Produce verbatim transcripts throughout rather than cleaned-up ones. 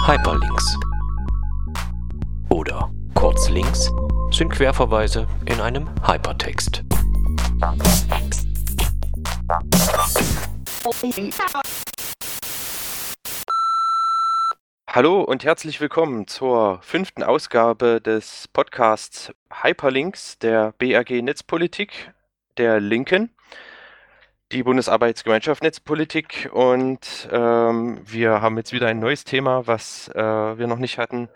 Hyperlinks oder Kurzlinks sind Querverweise in einem Hypertext. Hallo und herzlich willkommen zur fünften Ausgabe des Podcasts Hyperlinks der B R G Netzpolitik der Linken, die Bundesarbeitsgemeinschaft Netzpolitik, und ähm, wir haben jetzt wieder ein neues Thema, was äh, wir noch nicht hatten,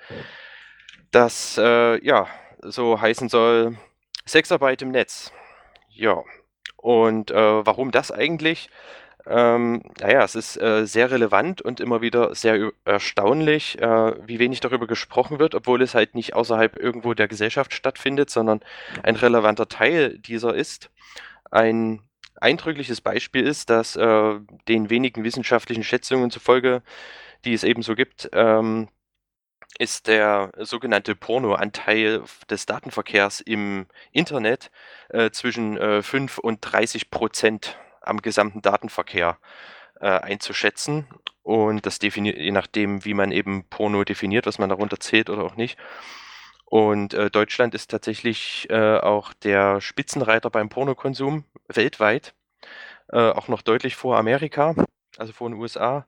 das äh, ja so heißen soll: Sexarbeit im Netz. Ja, und äh, warum das eigentlich? Ähm, naja, es ist äh, sehr relevant und immer wieder sehr ü- erstaunlich, äh, wie wenig darüber gesprochen wird, obwohl es halt nicht außerhalb irgendwo der Gesellschaft stattfindet, sondern ein relevanter Teil dieser ist. Ein eindrückliches Beispiel ist, dass äh, den wenigen wissenschaftlichen Schätzungen zufolge, die es eben so gibt, ähm, ist der sogenannte Pornoanteil des Datenverkehrs im Internet äh, zwischen äh, fünf und dreißig Prozent am gesamten Datenverkehr äh, einzuschätzen. Und das definiert, je nachdem, wie man eben Porno definiert, was man darunter zählt oder auch nicht. Und äh, Deutschland ist tatsächlich äh, auch der Spitzenreiter beim Pornokonsum weltweit, äh, auch noch deutlich vor Amerika, also vor den U S A.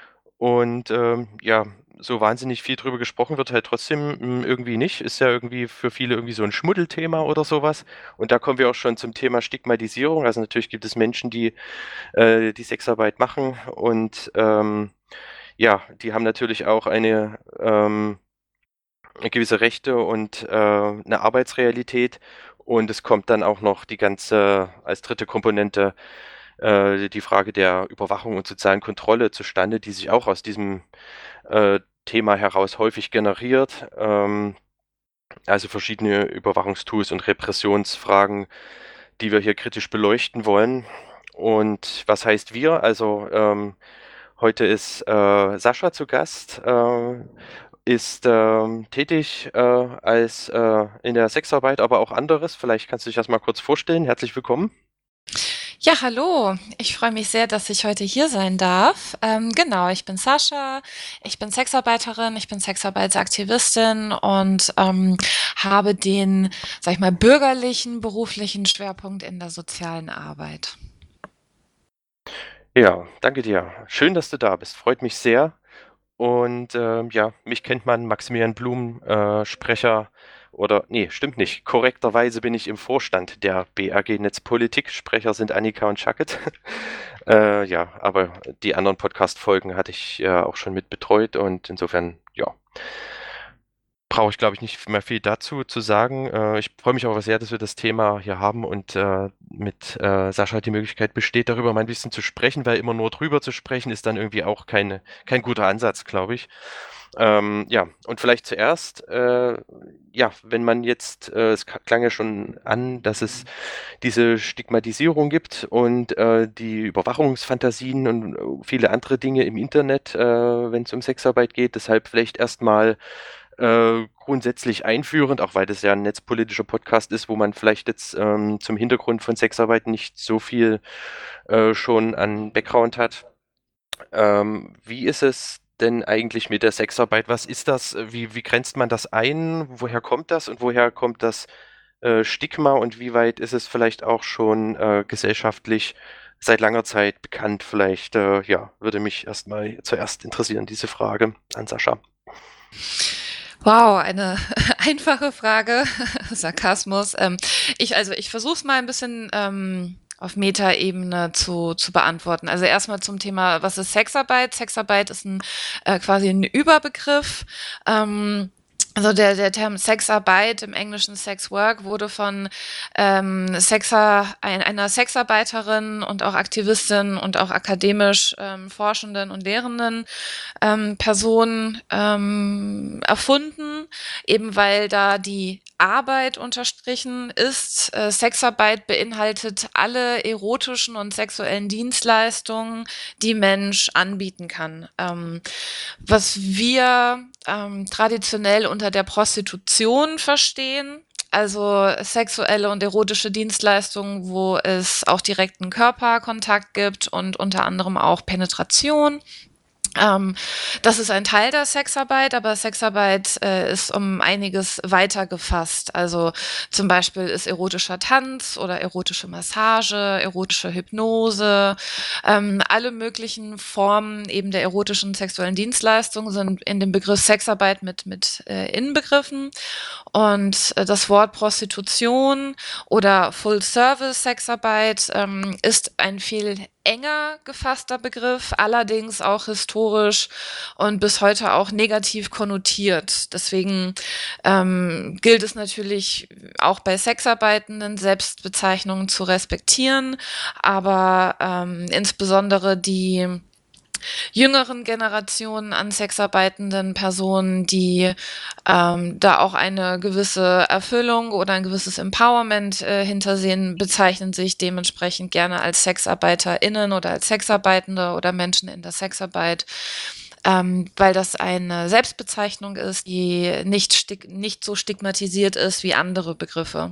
Und ähm, ja, so wahnsinnig viel drüber gesprochen wird halt trotzdem mm, irgendwie nicht. Ist ja irgendwie für viele irgendwie so ein Schmuddelthema oder sowas. Und da kommen wir auch schon zum Thema Stigmatisierung. Also natürlich gibt es Menschen, die äh, die Sexarbeit machen, und ähm, ja, die haben natürlich auch eine ähm, gewisse Rechte und äh, eine Arbeitsrealität. Und es kommt dann auch noch die ganze, als dritte Komponente, äh, die Frage der Überwachung und sozialen Kontrolle zustande, die sich auch aus diesem äh, Thema heraus häufig generiert. Ähm, also verschiedene Überwachungstools und Repressionsfragen, die wir hier kritisch beleuchten wollen. Und was heißt wir? Also ähm, heute ist äh, Sascha zu Gast, äh, ist ähm, tätig äh, als äh, in der Sexarbeit, aber auch anderes. Vielleicht kannst du dich das mal kurz vorstellen. Herzlich willkommen. Ja, hallo. Ich freue mich sehr, dass ich heute hier sein darf. Ähm, genau, ich bin Sascha, ich bin Sexarbeiterin, ich bin Sexarbeitsaktivistin und ähm, habe den, sag ich mal, bürgerlichen beruflichen Schwerpunkt in der sozialen Arbeit. Ja, danke dir. Schön, dass du da bist. Freut mich sehr. Und ähm, ja, mich kennt man, Maximilian Blum, äh, Sprecher, oder nee, stimmt nicht. Korrekterweise bin ich im Vorstand der B R G Netzpolitik. Sprecher sind Annika und Schacket. äh, ja, aber die anderen Podcast-Folgen hatte ich äh, auch schon mit betreut, und insofern, ja, brauche ich, glaube ich, nicht mehr viel dazu zu sagen. Äh, ich freue mich aber sehr, dass wir das Thema hier haben und äh, mit äh, Sascha die Möglichkeit besteht, darüber mal ein bisschen zu sprechen, weil immer nur drüber zu sprechen ist dann irgendwie auch keine, kein guter Ansatz, glaube ich. Ähm, ja, und vielleicht zuerst, äh, ja, wenn man jetzt, äh, es k- klang ja schon an, dass es diese Stigmatisierung gibt und äh, die Überwachungsfantasien und äh, viele andere Dinge im Internet, äh, wenn es um Sexarbeit geht. Deshalb vielleicht erstmal äh, grundsätzlich einführend, auch weil das ja ein netzpolitischer Podcast ist, wo man vielleicht jetzt ähm, zum Hintergrund von Sexarbeit nicht so viel äh, schon an Background hat. Ähm, wie ist es denn eigentlich mit der Sexarbeit? Was ist das? Wie, wie grenzt man das ein? Woher kommt das und woher kommt das äh, Stigma, und wie weit ist es vielleicht auch schon äh, gesellschaftlich seit langer Zeit bekannt? Vielleicht, äh, ja, würde mich erstmal zuerst interessieren, diese Frage an Sascha. Wow, eine einfache Frage, Sarkasmus. Ähm, ich, also ich versuche es mal ein bisschen ähm, auf Metaebene zu, zu beantworten. Also erstmal zum Thema, was ist Sexarbeit? Sexarbeit ist ein äh, quasi ein Überbegriff. Ähm, also der, der Term Sexarbeit im Englischen Sex Work wurde von ähm, Sexer, ein, einer Sexarbeiterin und auch Aktivistin und auch akademisch ähm, Forschenden und Lehrenden ähm, Person ähm, erfunden, eben weil da die Arbeit unterstrichen ist. Äh, Sexarbeit beinhaltet alle erotischen und sexuellen Dienstleistungen, die Mensch anbieten kann. Ähm, was wir ähm, traditionell unter der Prostitution verstehen, also sexuelle und erotische Dienstleistungen, wo es auch direkten Körperkontakt gibt und unter anderem auch Penetration. Ähm, das ist ein Teil der Sexarbeit, aber Sexarbeit äh, ist um einiges weiter gefasst. Also zum Beispiel ist erotischer Tanz oder erotische Massage, erotische Hypnose, ähm, alle möglichen Formen eben der erotischen sexuellen Dienstleistung sind in dem Begriff Sexarbeit mit, mit äh, inbegriffen. Und äh, das Wort Prostitution oder Full-Service-Sexarbeit ähm, ist ein viel enger gefasster Begriff, allerdings auch historisch und bis heute auch negativ konnotiert. Deswegen ähm, gilt es natürlich auch bei Sexarbeitenden, Selbstbezeichnungen zu respektieren, aber ähm, insbesondere die jüngeren Generationen an sexarbeitenden Personen, die ähm, da auch eine gewisse Erfüllung oder ein gewisses Empowerment äh, hintersehen, bezeichnen sich dementsprechend gerne als SexarbeiterInnen oder als Sexarbeitende oder Menschen in der Sexarbeit. Ähm, weil das eine Selbstbezeichnung ist, die nicht, stig- nicht so stigmatisiert ist wie andere Begriffe.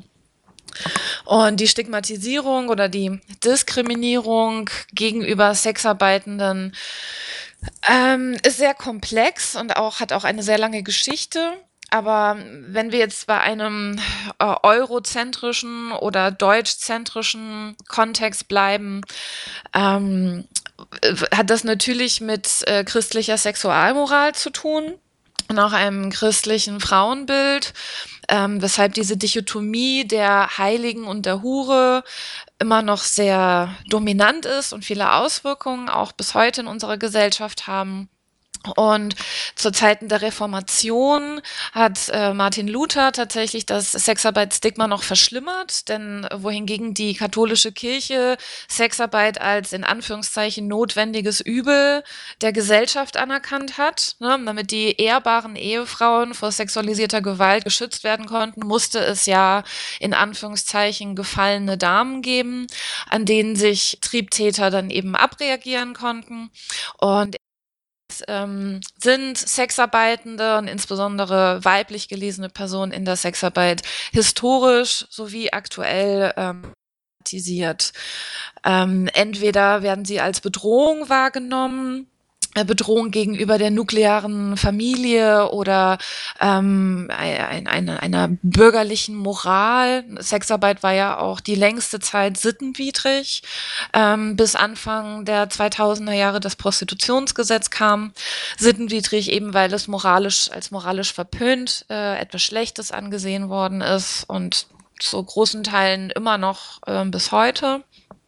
Und die Stigmatisierung oder die Diskriminierung gegenüber Sexarbeitenden ähm, ist sehr komplex und auch hat auch eine sehr lange Geschichte. Aber wenn wir jetzt bei einem äh, eurozentrischen oder deutschzentrischen Kontext bleiben, ähm, äh, hat das natürlich mit äh, christlicher Sexualmoral zu tun und auch einem christlichen Frauenbild, ähm, weshalb diese Dichotomie der Heiligen und der Hure immer noch sehr dominant ist und viele Auswirkungen auch bis heute in unserer Gesellschaft haben. Und zu Zeiten der Reformation hat äh, Martin Luther tatsächlich das Sexarbeitsstigma noch verschlimmert, denn wohingegen die katholische Kirche Sexarbeit als in Anführungszeichen notwendiges Übel der Gesellschaft anerkannt hat, ne, damit die ehrbaren Ehefrauen vor sexualisierter Gewalt geschützt werden konnten, musste es ja in Anführungszeichen gefallene Damen geben, an denen sich Triebtäter dann eben abreagieren konnten. Und ähm, sind Sexarbeitende und insbesondere weiblich gelesene Personen in der Sexarbeit historisch sowie aktuell ähm, thematisiert. Ähm, entweder werden sie als Bedrohung wahrgenommen, äh, Bedrohung gegenüber der nuklearen Familie oder ähm, ein, eine, einer bürgerlichen Moral. Sexarbeit war ja auch die längste Zeit sittenwidrig, ähm, bis Anfang der zweitausender Jahre das Prostitutionsgesetz kam. Sittenwidrig eben, weil es moralisch als moralisch verpönt äh, etwas Schlechtes angesehen worden ist und zu großen Teilen immer noch äh, bis heute.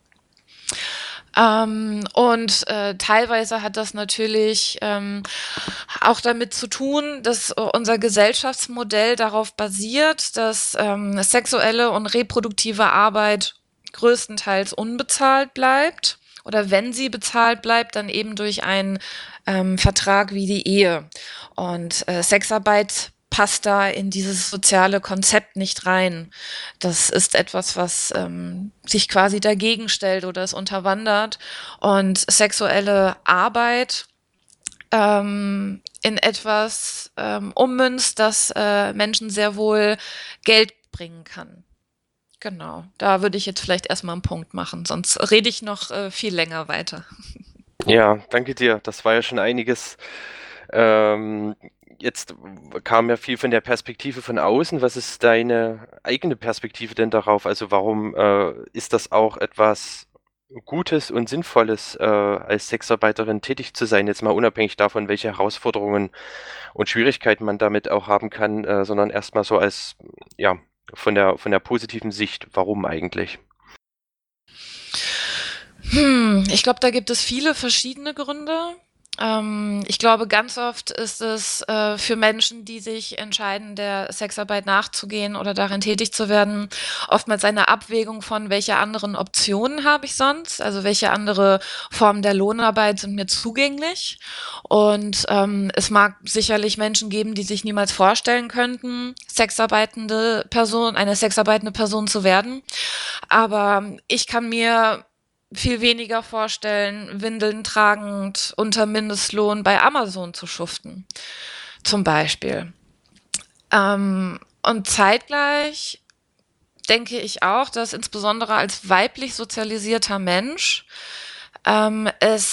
Ähm, und äh, teilweise hat das natürlich ähm, auch damit zu tun, dass äh, unser Gesellschaftsmodell darauf basiert, dass ähm, sexuelle und reproduktive Arbeit größtenteils unbezahlt bleibt. Oder wenn sie bezahlt bleibt, dann eben durch einen ähm, Vertrag wie die Ehe. Und äh, Sexarbeit passt da in dieses soziale Konzept nicht rein. Das ist etwas, was ähm, sich quasi dagegen stellt oder es unterwandert. Und sexuelle Arbeit ähm, in etwas ähm, ummünzt, das äh, Menschen sehr wohl Geld bringen kann. Genau, da würde ich jetzt vielleicht erstmal einen Punkt machen, sonst rede ich noch äh, viel länger weiter. Ja, danke dir. Das war ja schon einiges. Ähm, jetzt kam ja viel von der Perspektive von außen. Was ist deine eigene Perspektive denn darauf? Also warum äh, ist das auch etwas Gutes und Sinnvolles, äh, als Sexarbeiterin tätig zu sein? Jetzt mal unabhängig davon, welche Herausforderungen und Schwierigkeiten man damit auch haben kann, äh, sondern erstmal so als, ja, von der, von der positiven Sicht. Warum eigentlich? Hm, ich glaube, da gibt es viele verschiedene Gründe. Ähm, ich glaube, ganz oft ist es äh, für Menschen, die sich entscheiden, der Sexarbeit nachzugehen oder darin tätig zu werden, oftmals eine Abwägung von, welche anderen Optionen habe ich sonst, also welche andere Formen der Lohnarbeit sind mir zugänglich. Und ähm, es mag sicherlich Menschen geben, die sich niemals vorstellen könnten, sexarbeitende Person, eine sexarbeitende Person zu werden. Aber ich kann mir viel weniger vorstellen, Windeln tragend unter Mindestlohn bei Amazon zu schuften, zum Beispiel. Ähm, und zeitgleich denke ich auch, dass insbesondere als weiblich sozialisierter Mensch ähm, es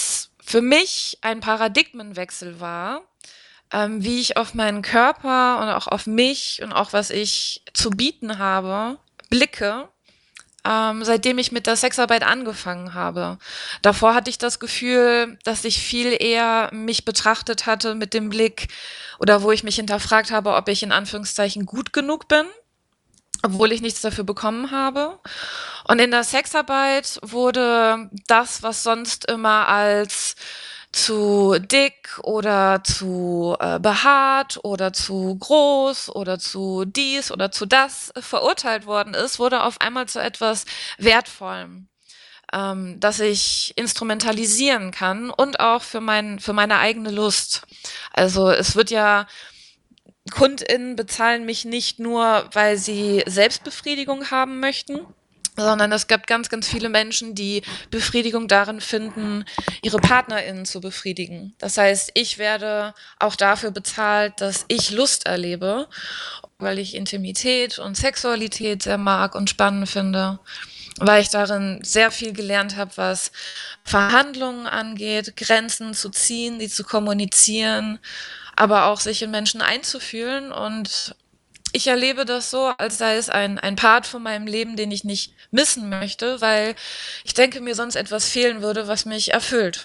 für mich ein Paradigmenwechsel war, ähm, wie ich auf meinen Körper und auch auf mich und auch was ich zu bieten habe, blicke, ähm, seitdem ich mit der Sexarbeit angefangen habe. Davor hatte ich das Gefühl, dass ich viel eher mich betrachtet hatte mit dem Blick oder wo ich mich hinterfragt habe, ob ich in Anführungszeichen gut genug bin, obwohl ich nichts dafür bekommen habe. Und in der Sexarbeit wurde das, was sonst immer als zu dick oder zu äh, behaart oder zu groß oder zu dies oder zu das verurteilt worden ist, wurde auf einmal zu etwas Wertvollem, ähm, das ich instrumentalisieren kann und auch für mein, für meine eigene Lust. Also es wird ja, KundInnen bezahlen mich nicht nur, weil sie Selbstbefriedigung haben möchten, sondern es gibt ganz, ganz viele Menschen, die Befriedigung darin finden, ihre PartnerInnen zu befriedigen. Das heißt, ich werde auch dafür bezahlt, dass ich Lust erlebe, weil ich Intimität und Sexualität sehr mag und spannend finde, weil ich darin sehr viel gelernt habe, was Verhandlungen angeht, Grenzen zu ziehen, die zu kommunizieren, aber auch sich in Menschen einzufühlen. Und ich erlebe das so, als sei es ein, ein Part von meinem Leben, den ich nicht missen möchte, weil ich denke, mir sonst etwas fehlen würde, was mich erfüllt.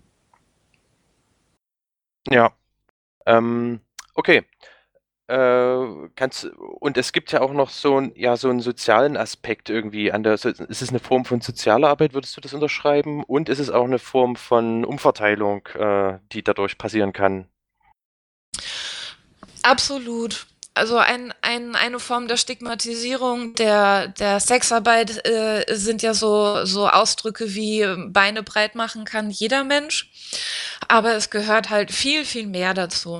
Ja, ähm, okay. Äh, kannst und es gibt ja auch noch so 'n ja, so 'n sozialen Aspekt irgendwie an der so ist es 'ne Form von sozialer Arbeit, würdest du das unterschreiben? Und ist es auch 'ne Form von Umverteilung, äh, die dadurch passieren kann? Absolut. Also ein, ein, eine Form der Stigmatisierung der, der Sexarbeit äh, sind ja so, so Ausdrücke wie Beine breit machen kann jeder Mensch. Aber es gehört halt viel, viel mehr dazu.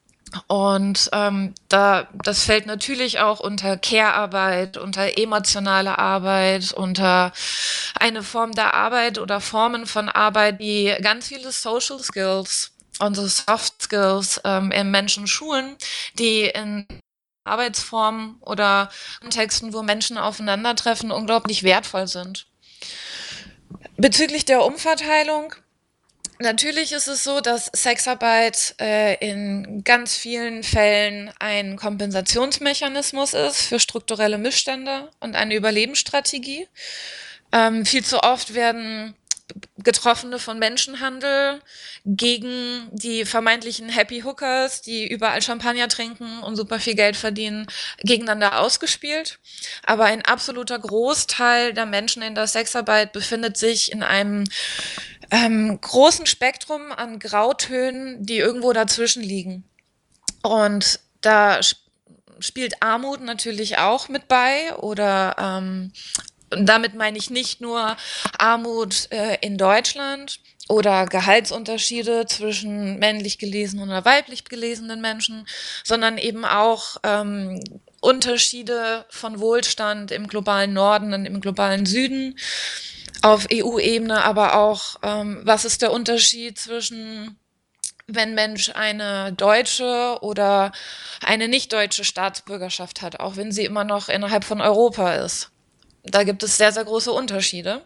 Und ähm, da, das fällt natürlich auch unter Care-Arbeit, unter emotionale Arbeit, unter eine Form der Arbeit oder Formen von Arbeit, die ganz viele Social Skills, unsere Soft Skills ähm, im Menschen schulen, die in Arbeitsformen oder Kontexten, wo Menschen aufeinandertreffen, unglaublich wertvoll sind. Bezüglich der Umverteilung, natürlich ist es so, dass Sexarbeit äh, in ganz vielen Fällen ein Kompensationsmechanismus ist für strukturelle Missstände und eine Überlebensstrategie. Ähm, viel zu oft werden Getroffene von Menschenhandel gegen die vermeintlichen Happy Hookers, die überall Champagner trinken und super viel Geld verdienen, gegeneinander ausgespielt. Aber ein absoluter Großteil der Menschen in der Sexarbeit befindet sich in einem ähm, großen Spektrum an Grautönen, die irgendwo dazwischen liegen. Und da sp- spielt Armut natürlich auch mit bei oder ähm, und damit meine ich nicht nur Armut äh, in Deutschland oder Gehaltsunterschiede zwischen männlich gelesenen oder weiblich gelesenen Menschen, sondern eben auch ähm, Unterschiede von Wohlstand im globalen Norden und im globalen Süden, auf E U-Ebene, aber auch, ähm, was ist der Unterschied zwischen, wenn Mensch eine deutsche oder eine nicht deutsche Staatsbürgerschaft hat, auch wenn sie immer noch innerhalb von Europa ist. Da gibt es sehr, sehr große Unterschiede.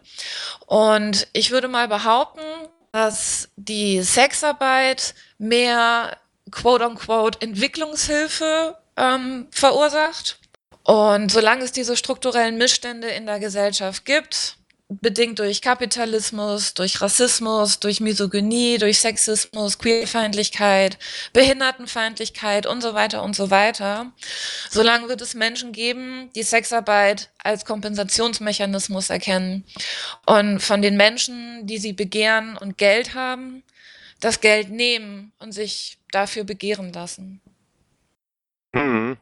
Und ich würde mal behaupten, dass die Sexarbeit mehr quote-unquote Entwicklungshilfe ähm, verursacht. Und solange es diese strukturellen Missstände in der Gesellschaft gibt, bedingt durch Kapitalismus, durch Rassismus, durch Misogynie, durch Sexismus, Queerfeindlichkeit, Behindertenfeindlichkeit und so weiter und so weiter. Solange wird es Menschen geben, die Sexarbeit als Kompensationsmechanismus erkennen und von den Menschen, die sie begehren und Geld haben, das Geld nehmen und sich dafür begehren lassen. Mhm.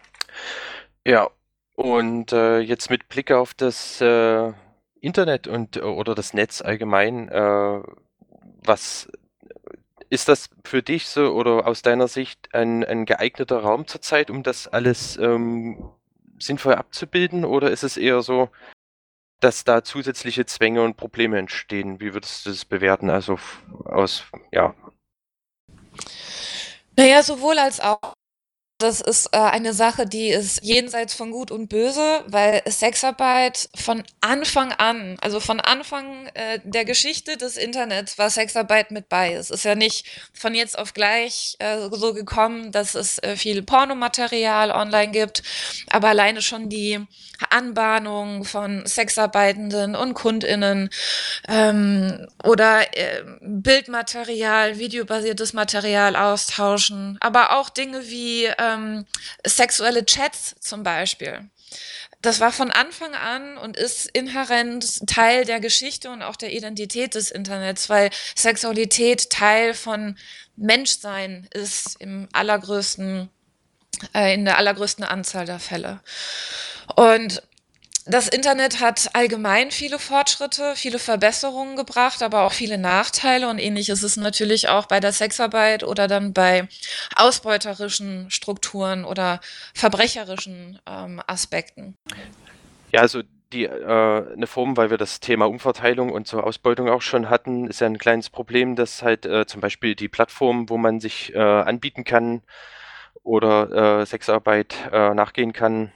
Ja, und äh, jetzt mit Blick auf das äh, Internet und äh, oder das Netz allgemein, äh, was ist das für dich so oder aus deiner Sicht ein, ein geeigneter Raum zurzeit, um das alles ähm, sinnvoll abzubilden? Oder ist es eher so, dass da zusätzliche Zwänge und Probleme entstehen? Wie würdest du das bewerten? Also f- aus, ja. Naja, sowohl als auch. Das ist äh, eine Sache, die ist jenseits von Gut und Böse, weil Sexarbeit von Anfang an, also von Anfang äh, der Geschichte des Internets war Sexarbeit mit bei. Es ist ja nicht von jetzt auf gleich äh, so gekommen, dass es äh, viel Pornomaterial online gibt, aber alleine schon die Anbahnung von Sexarbeitenden und KundInnen ähm, oder äh, Bildmaterial, videobasiertes Material austauschen, aber auch Dinge wie ähm, sexuelle Chats zum Beispiel. Das war von Anfang an und ist inhärent Teil der Geschichte und auch der Identität des Internets, weil Sexualität Teil von Menschsein ist im allergrößten, äh, in der allergrößten Anzahl der Fälle. Und das Internet hat allgemein viele Fortschritte, viele Verbesserungen gebracht, aber auch viele Nachteile. Und ähnlich ist es natürlich auch bei der Sexarbeit oder dann bei ausbeuterischen Strukturen oder verbrecherischen ähm, Aspekten. Ja, also die äh, eine Form, weil wir das Thema Umverteilung und so Ausbeutung auch schon hatten, ist ja ein kleines Problem, dass halt äh, zum Beispiel die Plattform, wo man sich äh, anbieten kann oder äh, Sexarbeit äh, nachgehen kann,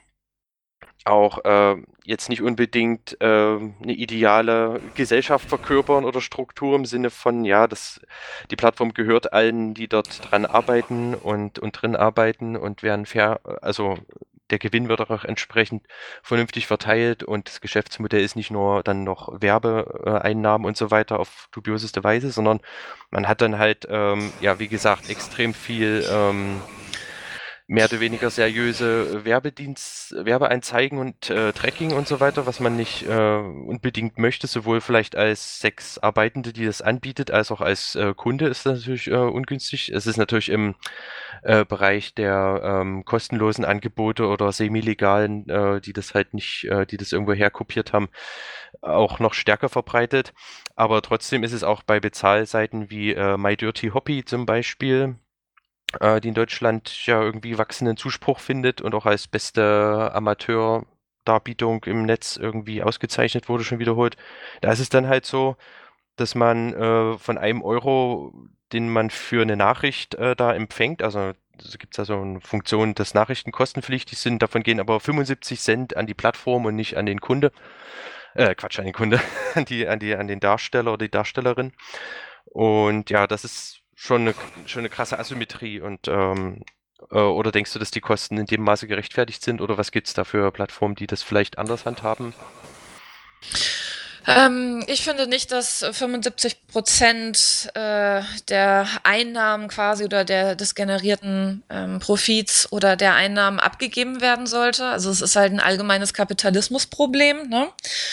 auch äh, jetzt nicht unbedingt äh, eine ideale Gesellschaft verkörpern oder Struktur im Sinne von, ja, das, die Plattform gehört allen, die dort dran arbeiten und, und drin arbeiten und werden fair, also der Gewinn wird auch entsprechend vernünftig verteilt und das Geschäftsmodell ist nicht nur dann noch Werbeeinnahmen und so weiter auf dubioseste Weise, sondern man hat dann halt, ähm, ja, wie gesagt, extrem viel ähm, mehr oder weniger seriöse Werbedienst, Werbeanzeigen und äh, Tracking und so weiter, was man nicht äh, unbedingt möchte, sowohl vielleicht als Sexarbeitende, die das anbietet, als auch als äh, Kunde ist das natürlich äh, ungünstig. Es ist natürlich im äh, Bereich der ähm, kostenlosen Angebote oder semi-legalen, äh, die das halt nicht, äh, die das irgendwo herkopiert haben, auch noch stärker verbreitet. Aber trotzdem ist es auch bei Bezahlseiten wie äh, My Dirty Hobby zum Beispiel, die in Deutschland ja irgendwie wachsenden Zuspruch findet und auch als beste Amateur-Darbietung im Netz irgendwie ausgezeichnet wurde, schon wiederholt. Da ist es dann halt so, dass man äh, von einem Euro, den man für eine Nachricht äh, da empfängt, also es gibt da so eine Funktion, dass Nachrichten kostenpflichtig sind, davon gehen aber fünfundsiebzig Cent an die Plattform und nicht an den Kunde. Äh, Quatsch, an den Kunde, an die, an die, an den Darsteller oder die Darstellerin. Und ja, das ist schon eine, schon eine krasse Asymmetrie und ähm, äh, oder denkst du, dass die Kosten in dem Maße gerechtfertigt sind oder was gibt es da für Plattformen, die das vielleicht anders handhaben? Ähm, ich finde nicht, dass fünfundsiebzig Prozent äh, der Einnahmen quasi oder der des generierten ähm, Profits oder der Einnahmen abgegeben werden sollte. Also es ist halt ein allgemeines Kapitalismusproblem, ne?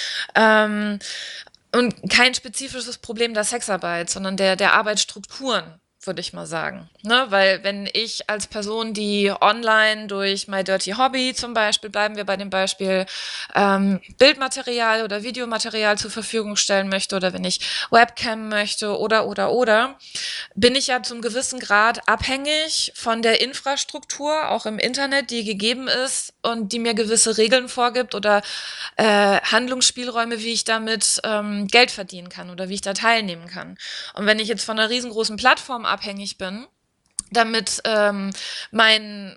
Ähm, und kein spezifisches Problem der Sexarbeit, sondern der, der Arbeitsstrukturen, würde ich mal sagen. Ne? Weil wenn ich als Person, die online durch My Dirty Hobby zum Beispiel, bleiben wir bei dem Beispiel, ähm, Bildmaterial oder Videomaterial zur Verfügung stellen möchte oder wenn ich Webcam möchte oder, oder, oder, bin ich ja zum gewissen Grad abhängig von der Infrastruktur, auch im Internet, die gegeben ist und die mir gewisse Regeln vorgibt oder äh, Handlungsspielräume, wie ich damit ähm, Geld verdienen kann oder wie ich da teilnehmen kann. Und wenn ich jetzt von einer riesengroßen Plattform abhängig bin, damit ähm, mein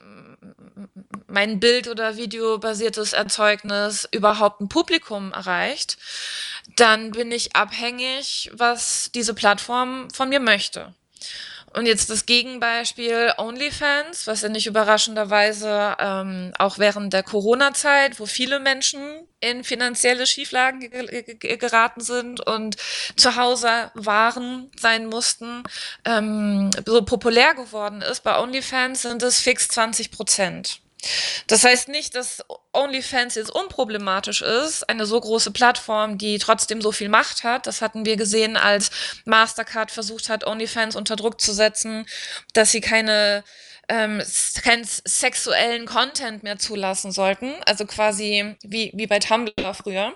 mein Bild- oder videobasiertes Erzeugnis überhaupt ein Publikum erreicht, dann bin ich abhängig, was diese Plattform von mir möchte. Und jetzt das Gegenbeispiel OnlyFans, was ja nicht überraschenderweise ähm, auch während der Corona-Zeit, wo viele Menschen in finanzielle Schieflagen ge ge geraten sind und zu Hause waren, sein mussten, ähm, so populär geworden ist. Bei OnlyFans sind es fix zwanzig Prozent. Das heißt nicht, dass OnlyFans jetzt unproblematisch ist, eine so große Plattform, die trotzdem so viel Macht hat. Das hatten wir gesehen, als Mastercard versucht hat, OnlyFans unter Druck zu setzen, dass sie keine ähm, keinen sexuellen Content mehr zulassen sollten. Also quasi wie, wie bei Tumblr früher.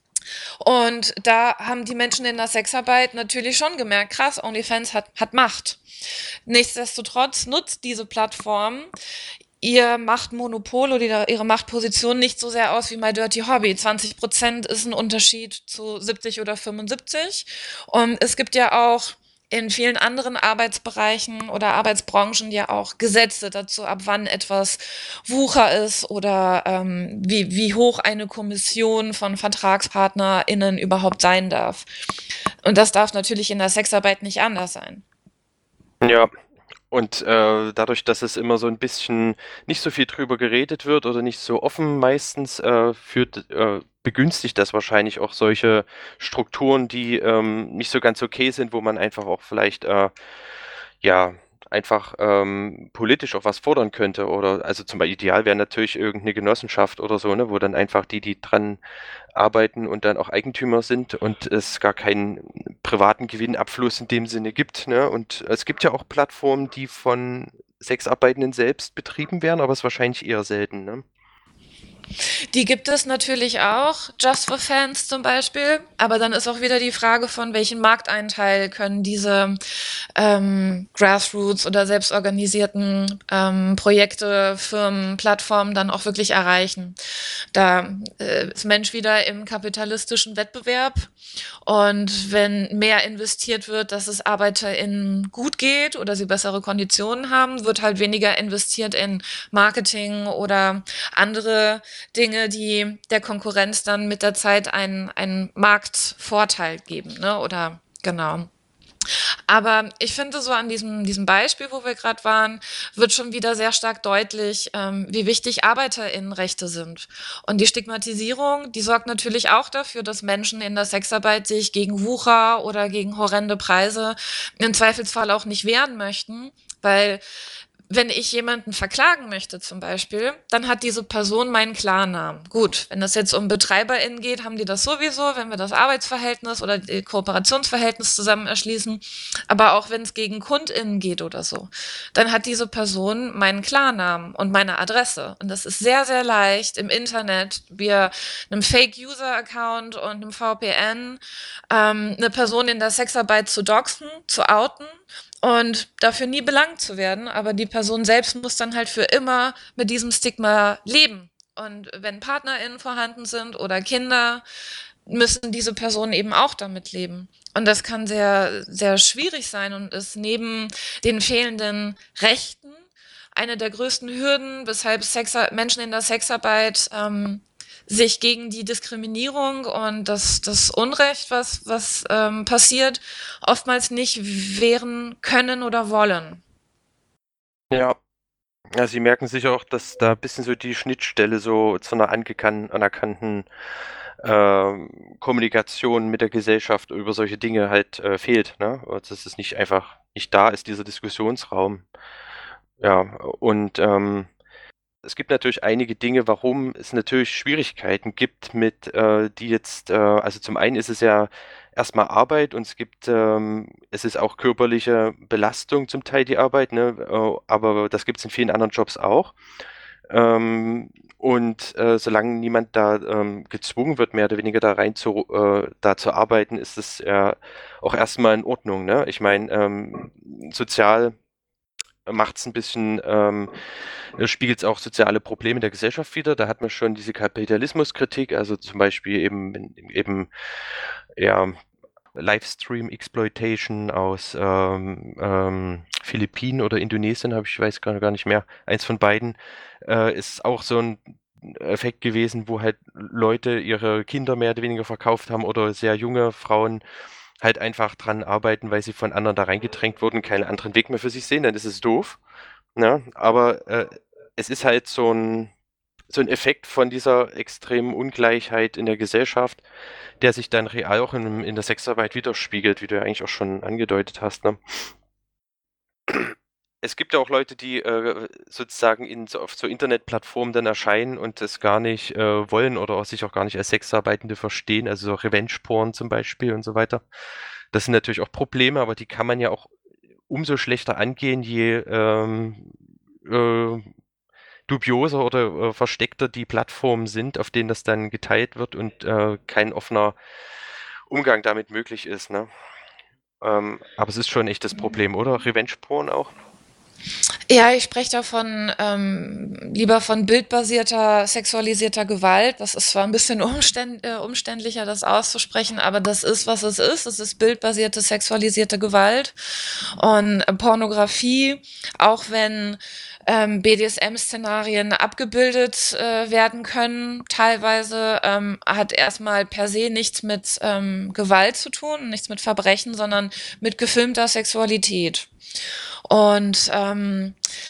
Und da haben die Menschen in der Sexarbeit natürlich schon gemerkt, krass, OnlyFans hat, hat Macht. Nichtsdestotrotz nutzt diese Plattform ihr Machtmonopol oder ihre Machtposition nicht so sehr aus wie My Dirty Hobby. zwanzig Prozent ist ein Unterschied zu siebzig oder fünfundsiebzig. Und es gibt ja auch in vielen anderen Arbeitsbereichen oder Arbeitsbranchen ja auch Gesetze dazu, ab wann etwas Wucher ist oder ähm, wie, wie hoch eine Kommission von VertragspartnerInnen überhaupt sein darf. Und das darf natürlich in der Sexarbeit nicht anders sein. Ja, und äh, dadurch, dass es immer so ein bisschen nicht so viel drüber geredet wird oder nicht so offen meistens, äh, führt, äh, begünstigt das wahrscheinlich auch solche Strukturen, die ähm, nicht so ganz okay sind, wo man einfach auch vielleicht äh, ja einfach ähm, politisch auch was fordern könnte. Oder also zum Beispiel ideal wäre natürlich irgendeine Genossenschaft oder so, ne, wo dann einfach die, die dran arbeiten und dann auch Eigentümer sind und es gar keinen privaten Gewinnabfluss in dem Sinne gibt. Ne? Und es gibt ja auch Plattformen, die von Sexarbeitenden selbst betrieben werden, aber es ist wahrscheinlich eher selten. Ne? Die gibt es natürlich auch, Just for Fans zum Beispiel. Aber dann ist auch wieder die Frage von, welchen Markteinteil können diese ähm, Grassroots oder selbstorganisierten ähm, Projekte, Firmen, Plattformen dann auch wirklich erreichen. Da äh, ist Mensch wieder im kapitalistischen Wettbewerb. Und wenn mehr investiert wird, dass es ArbeiterInnen gut geht oder sie bessere Konditionen haben, wird halt weniger investiert in Marketing oder andere Dinge, die der Konkurrenz dann mit der Zeit einen, einen Marktvorteil geben, ne? Oder genau. Aber ich finde so an diesem, diesem Beispiel, wo wir gerade waren, wird schon wieder sehr stark deutlich, ähm, wie wichtig ArbeiterInnenrechte sind. Und die Stigmatisierung, die sorgt natürlich auch dafür, dass Menschen in der Sexarbeit sich gegen Wucher oder gegen horrende Preise im Zweifelsfall auch nicht wehren möchten, weil wenn ich jemanden verklagen möchte zum Beispiel, dann hat diese Person meinen Klarnamen. Gut, wenn es jetzt um BetreiberInnen geht, haben die das sowieso, wenn wir das Arbeitsverhältnis oder die Kooperationsverhältnis zusammen erschließen. Aber auch wenn es gegen KundInnen geht oder so, dann hat diese Person meinen Klarnamen und meine Adresse. Und das ist sehr, sehr leicht im Internet, via einem Fake-User-Account und einem V P N, ähm, eine Person in der Sexarbeit zu doxen, zu outen und dafür nie belangt zu werden. Aber die Person selbst muss dann halt für immer mit diesem Stigma leben. Und wenn PartnerInnen vorhanden sind oder Kinder, müssen diese Personen eben auch damit leben. Und das kann sehr, sehr schwierig sein und ist neben den fehlenden Rechten eine der größten Hürden, weshalb Sexa- Menschen in der Sexarbeit ähm, sich gegen die Diskriminierung und das, das Unrecht, was, was ähm, passiert, oftmals nicht wehren können oder wollen. Ja. Ja, Sie merken sicher auch, dass da ein bisschen so die Schnittstelle so zu einer angekan anerkannten ähm, Kommunikation mit der Gesellschaft über solche Dinge halt äh, fehlt. Ne? Und dass es nicht einfach nicht da ist, dieser Diskussionsraum. Ja, und ähm, es gibt natürlich einige Dinge, warum es natürlich Schwierigkeiten gibt mit, äh, die jetzt, äh, also zum einen ist es ja erstmal Arbeit und es gibt, ähm, es ist auch körperliche Belastung zum Teil die Arbeit, ne? Äh, aber das gibt es in vielen anderen Jobs auch. Ähm, und äh, solange niemand da ähm, gezwungen wird, mehr oder weniger da rein zu, äh, da zu arbeiten, ist es ja auch erstmal in Ordnung, ne? Ich meine, ähm, sozial macht es ein bisschen, ähm, spiegelt es auch soziale Probleme der Gesellschaft wider. Da hat man schon diese Kapitalismuskritik, also zum Beispiel eben, eben ja, Livestream Exploitation aus ähm, ähm, Philippinen oder Indonesien, habe ich weiß gar, gar nicht mehr. Eins von beiden äh, ist auch so ein Effekt gewesen, wo halt Leute ihre Kinder mehr oder weniger verkauft haben oder sehr junge Frauen halt einfach dran arbeiten, weil sie von anderen da reingedrängt wurden, keinen anderen Weg mehr für sich sehen, dann ist es doof. Ne? Aber äh, es ist halt so ein, so ein Effekt von dieser extremen Ungleichheit in der Gesellschaft, der sich dann real auch in, in der Sexarbeit widerspiegelt, wie du ja eigentlich auch schon angedeutet hast. Ne? Es gibt ja auch Leute, die äh, sozusagen in, so, auf so Internetplattformen dann erscheinen und das gar nicht äh, wollen oder auch sich auch gar nicht als Sexarbeitende verstehen, also so Revenge-Porn zum Beispiel und so weiter. Das sind natürlich auch Probleme, aber die kann man ja auch umso schlechter angehen, je ähm, äh, dubioser oder äh, versteckter die Plattformen sind, auf denen das dann geteilt wird und äh, kein offener Umgang damit möglich ist. Ne? Ähm, aber es ist schon echt das Problem, oder? Revenge-Porn auch? Ja, ich spreche davon ähm, lieber von bildbasierter sexualisierter Gewalt. Das ist zwar ein bisschen umständ, äh, umständlicher, das auszusprechen, aber das ist, was es ist. Es ist bildbasierte sexualisierte Gewalt und äh, Pornografie, auch wenn ähm, B D S M-Szenarien abgebildet äh, werden können, teilweise ähm, hat erstmal per se nichts mit ähm, Gewalt zu tun, nichts mit Verbrechen, sondern mit gefilmter Sexualität. Und ähm,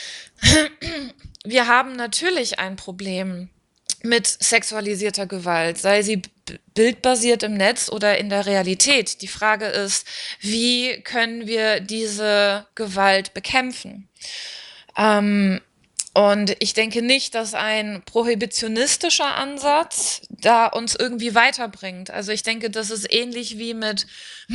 wir haben natürlich ein Problem mit sexualisierter Gewalt, sei sie b- bildbasiert im Netz oder in der Realität. Die Frage ist, wie können wir diese Gewalt bekämpfen? Ähm, und ich denke nicht, dass ein prohibitionistischer Ansatz da uns irgendwie weiterbringt. Also ich denke, das ist ähnlich wie mit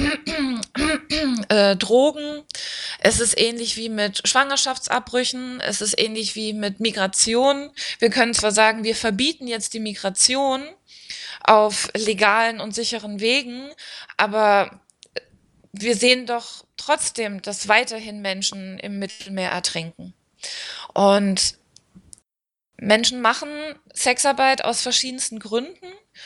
äh, Drogen. Es ist ähnlich wie mit Schwangerschaftsabbrüchen. Es ist ähnlich wie mit Migration. Wir können zwar sagen, wir verbieten jetzt die Migration auf legalen und sicheren Wegen, aber wir sehen doch trotzdem, dass weiterhin Menschen im Mittelmeer ertrinken. Und Menschen machen Sexarbeit aus verschiedensten Gründen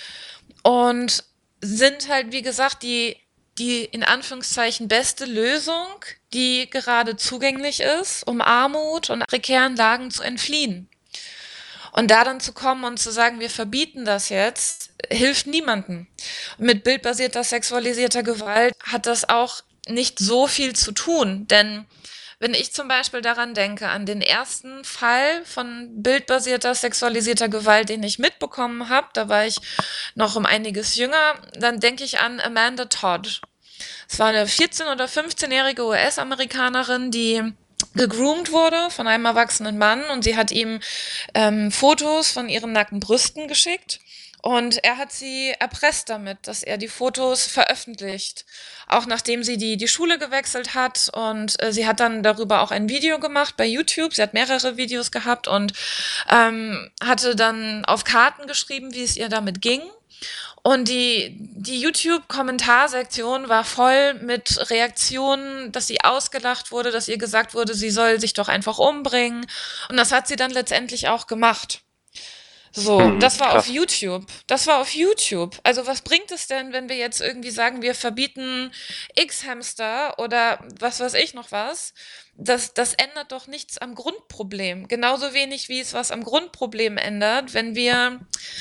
und sind halt, wie gesagt, die, die in Anführungszeichen beste Lösung, die gerade zugänglich ist, um Armut und prekären Lagen zu entfliehen. Und da dann zu kommen und zu sagen, wir verbieten das jetzt, hilft niemandem. Mit bildbasierter sexualisierter Gewalt hat das auch nicht so viel zu tun, denn wenn ich zum Beispiel daran denke, an den ersten Fall von bildbasierter sexualisierter Gewalt, den ich mitbekommen habe, da war ich noch um einiges jünger, dann denke ich an Amanda Todd. Es war eine vierzehn- oder fünfzehnjährige U S-Amerikanerin, die gegroomt wurde von einem erwachsenen Mann und sie hat ihm ähm, Fotos von ihren nackten Brüsten geschickt. Und er hat sie erpresst damit, dass er die Fotos veröffentlicht, auch nachdem sie die, die Schule gewechselt hat. Und äh, sie hat dann darüber auch ein Video gemacht bei YouTube. Sie hat mehrere Videos gehabt und ähm, hatte dann auf Karten geschrieben, wie es ihr damit ging. Und die, die YouTube-Kommentarsektion war voll mit Reaktionen, dass sie ausgelacht wurde, dass ihr gesagt wurde, sie soll sich doch einfach umbringen. Und das hat sie dann letztendlich auch gemacht. So, Hm, das war auf krass. YouTube. Das war auf YouTube. Also was bringt es denn, wenn wir jetzt irgendwie sagen, wir verbieten X-Hamster oder was weiß ich noch was? Das, das ändert doch nichts am Grundproblem. Genauso wenig, wie es was am Grundproblem ändert, wenn wir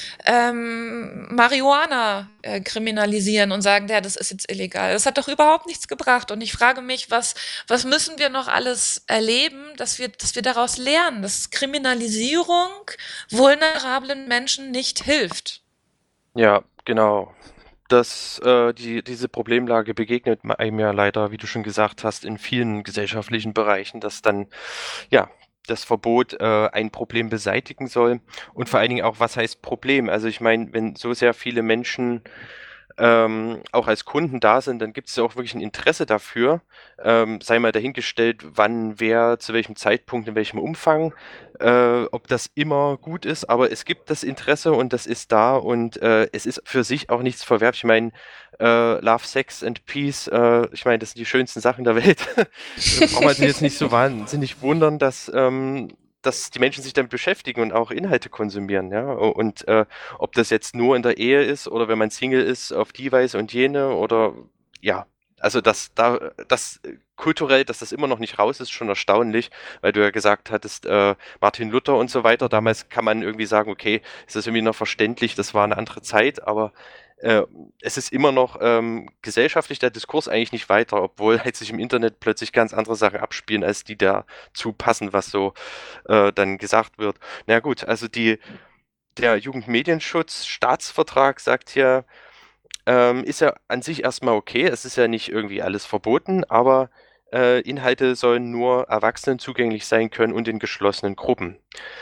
ähm, Marihuana äh, kriminalisieren und sagen, ja, das ist jetzt illegal. Das hat doch überhaupt nichts gebracht. Und ich frage mich, was, was müssen wir noch alles erleben, dass wir, dass wir daraus lernen, dass Kriminalisierung vulnerablen Menschen nicht hilft. Ja, genau. Das, äh, die, diese Problemlage begegnet einem ja leider, wie du schon gesagt hast, in vielen gesellschaftlichen Bereichen, dass dann, ja, das Verbot äh, ein Problem beseitigen soll. Und vor allen Dingen auch, was heißt Problem? Also ich meine, wenn so sehr viele Menschen ähm, auch als Kunden da sind, dann gibt es ja auch wirklich ein Interesse dafür. Ähm, sei mal dahingestellt, wann, wer, zu welchem Zeitpunkt, in welchem Umfang, äh, ob das immer gut ist, aber es gibt das Interesse und das ist da und äh, es ist für sich auch nichts verwerflich. Ich meine, äh, Love, Sex and Peace, äh, ich meine, das sind die schönsten Sachen der Welt. Da braucht man sich jetzt nicht so wahnsinnig wundern, dass, ähm, dass die Menschen sich damit beschäftigen und auch Inhalte konsumieren, ja. Und äh, ob das jetzt nur in der Ehe ist oder wenn man Single ist, auf die Weise und jene oder ja, also dass da das kulturell, dass das immer noch nicht raus ist, schon erstaunlich, weil du ja gesagt hattest, äh, Martin Luther und so weiter, damals kann man irgendwie sagen, okay, ist das irgendwie noch verständlich, das war eine andere Zeit, aber äh, es ist immer noch ähm, gesellschaftlich der Diskurs eigentlich nicht weiter, obwohl halt sich im Internet plötzlich ganz andere Sachen abspielen, als die dazu passen, was so äh, dann gesagt wird. Na gut, also die, der Jugendmedienschutz-Staatsvertrag sagt hier, ähm, ist ja an sich erstmal okay, es ist ja nicht irgendwie alles verboten, aber äh, Inhalte sollen nur Erwachsenen zugänglich sein können und in geschlossenen Gruppen.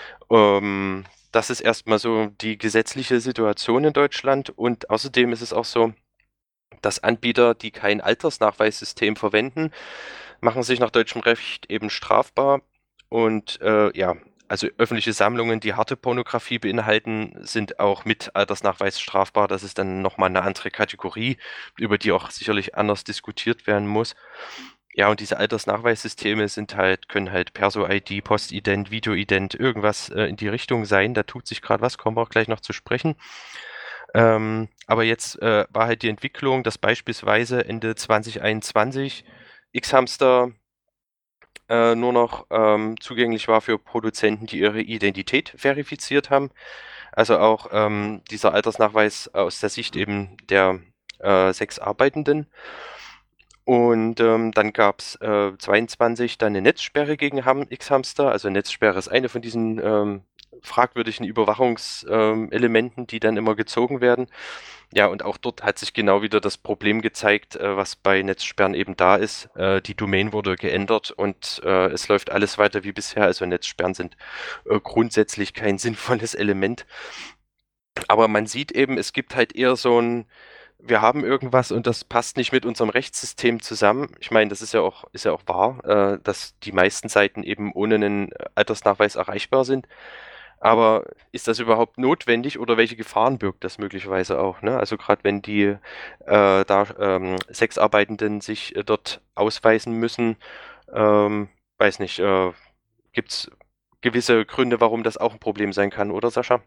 Ähm, das ist erstmal so die gesetzliche Situation in Deutschland und außerdem ist es auch so, dass Anbieter, die kein Altersnachweissystem verwenden, machen sich nach deutschem Recht eben strafbar und äh, ja, also öffentliche Sammlungen, die harte Pornografie beinhalten, sind auch mit Altersnachweis strafbar. Das ist dann nochmal eine andere Kategorie, über die auch sicherlich anders diskutiert werden muss. Ja, und diese Altersnachweissysteme sind halt, können halt Perso-I D, Postident, Videoident, irgendwas äh, in die Richtung sein. Da tut sich gerade was, kommen wir auch gleich noch zu sprechen. Ähm, aber jetzt äh, war halt die Entwicklung, dass beispielsweise Ende zwanzig einundzwanzig X-Hamster äh, nur noch ähm, zugänglich war für Produzenten, die ihre Identität verifiziert haben. Also auch ähm, dieser Altersnachweis aus der Sicht eben der äh, sechs Arbeitenden. Und ähm, dann gab es äh, zweiundzwanzig dann eine Netzsperre gegen Ham X-Hamster. Also Netzsperre ist eine von diesen ähm, fragwürdigen Überwachungselementen, die dann immer gezogen werden. Ja, und auch dort hat sich genau wieder das Problem gezeigt, äh, was bei Netzsperren eben da ist. Äh, die Domain wurde geändert und äh, es läuft alles weiter wie bisher. Also Netzsperren sind äh, grundsätzlich kein sinnvolles Element. Aber man sieht eben, es gibt halt eher so ein, wir haben irgendwas und das passt nicht mit unserem Rechtssystem zusammen. Ich meine, das ist ja auch, ist ja auch wahr, äh, dass die meisten Seiten eben ohne einen Altersnachweis erreichbar sind. Aber ist das überhaupt notwendig oder welche Gefahren birgt das möglicherweise auch? Ne? Also gerade wenn die äh, da ähm, Sexarbeitenden sich äh, dort ausweisen müssen, ähm, weiß nicht, äh, gibt es gewisse Gründe, warum das auch ein Problem sein kann, oder Sascha?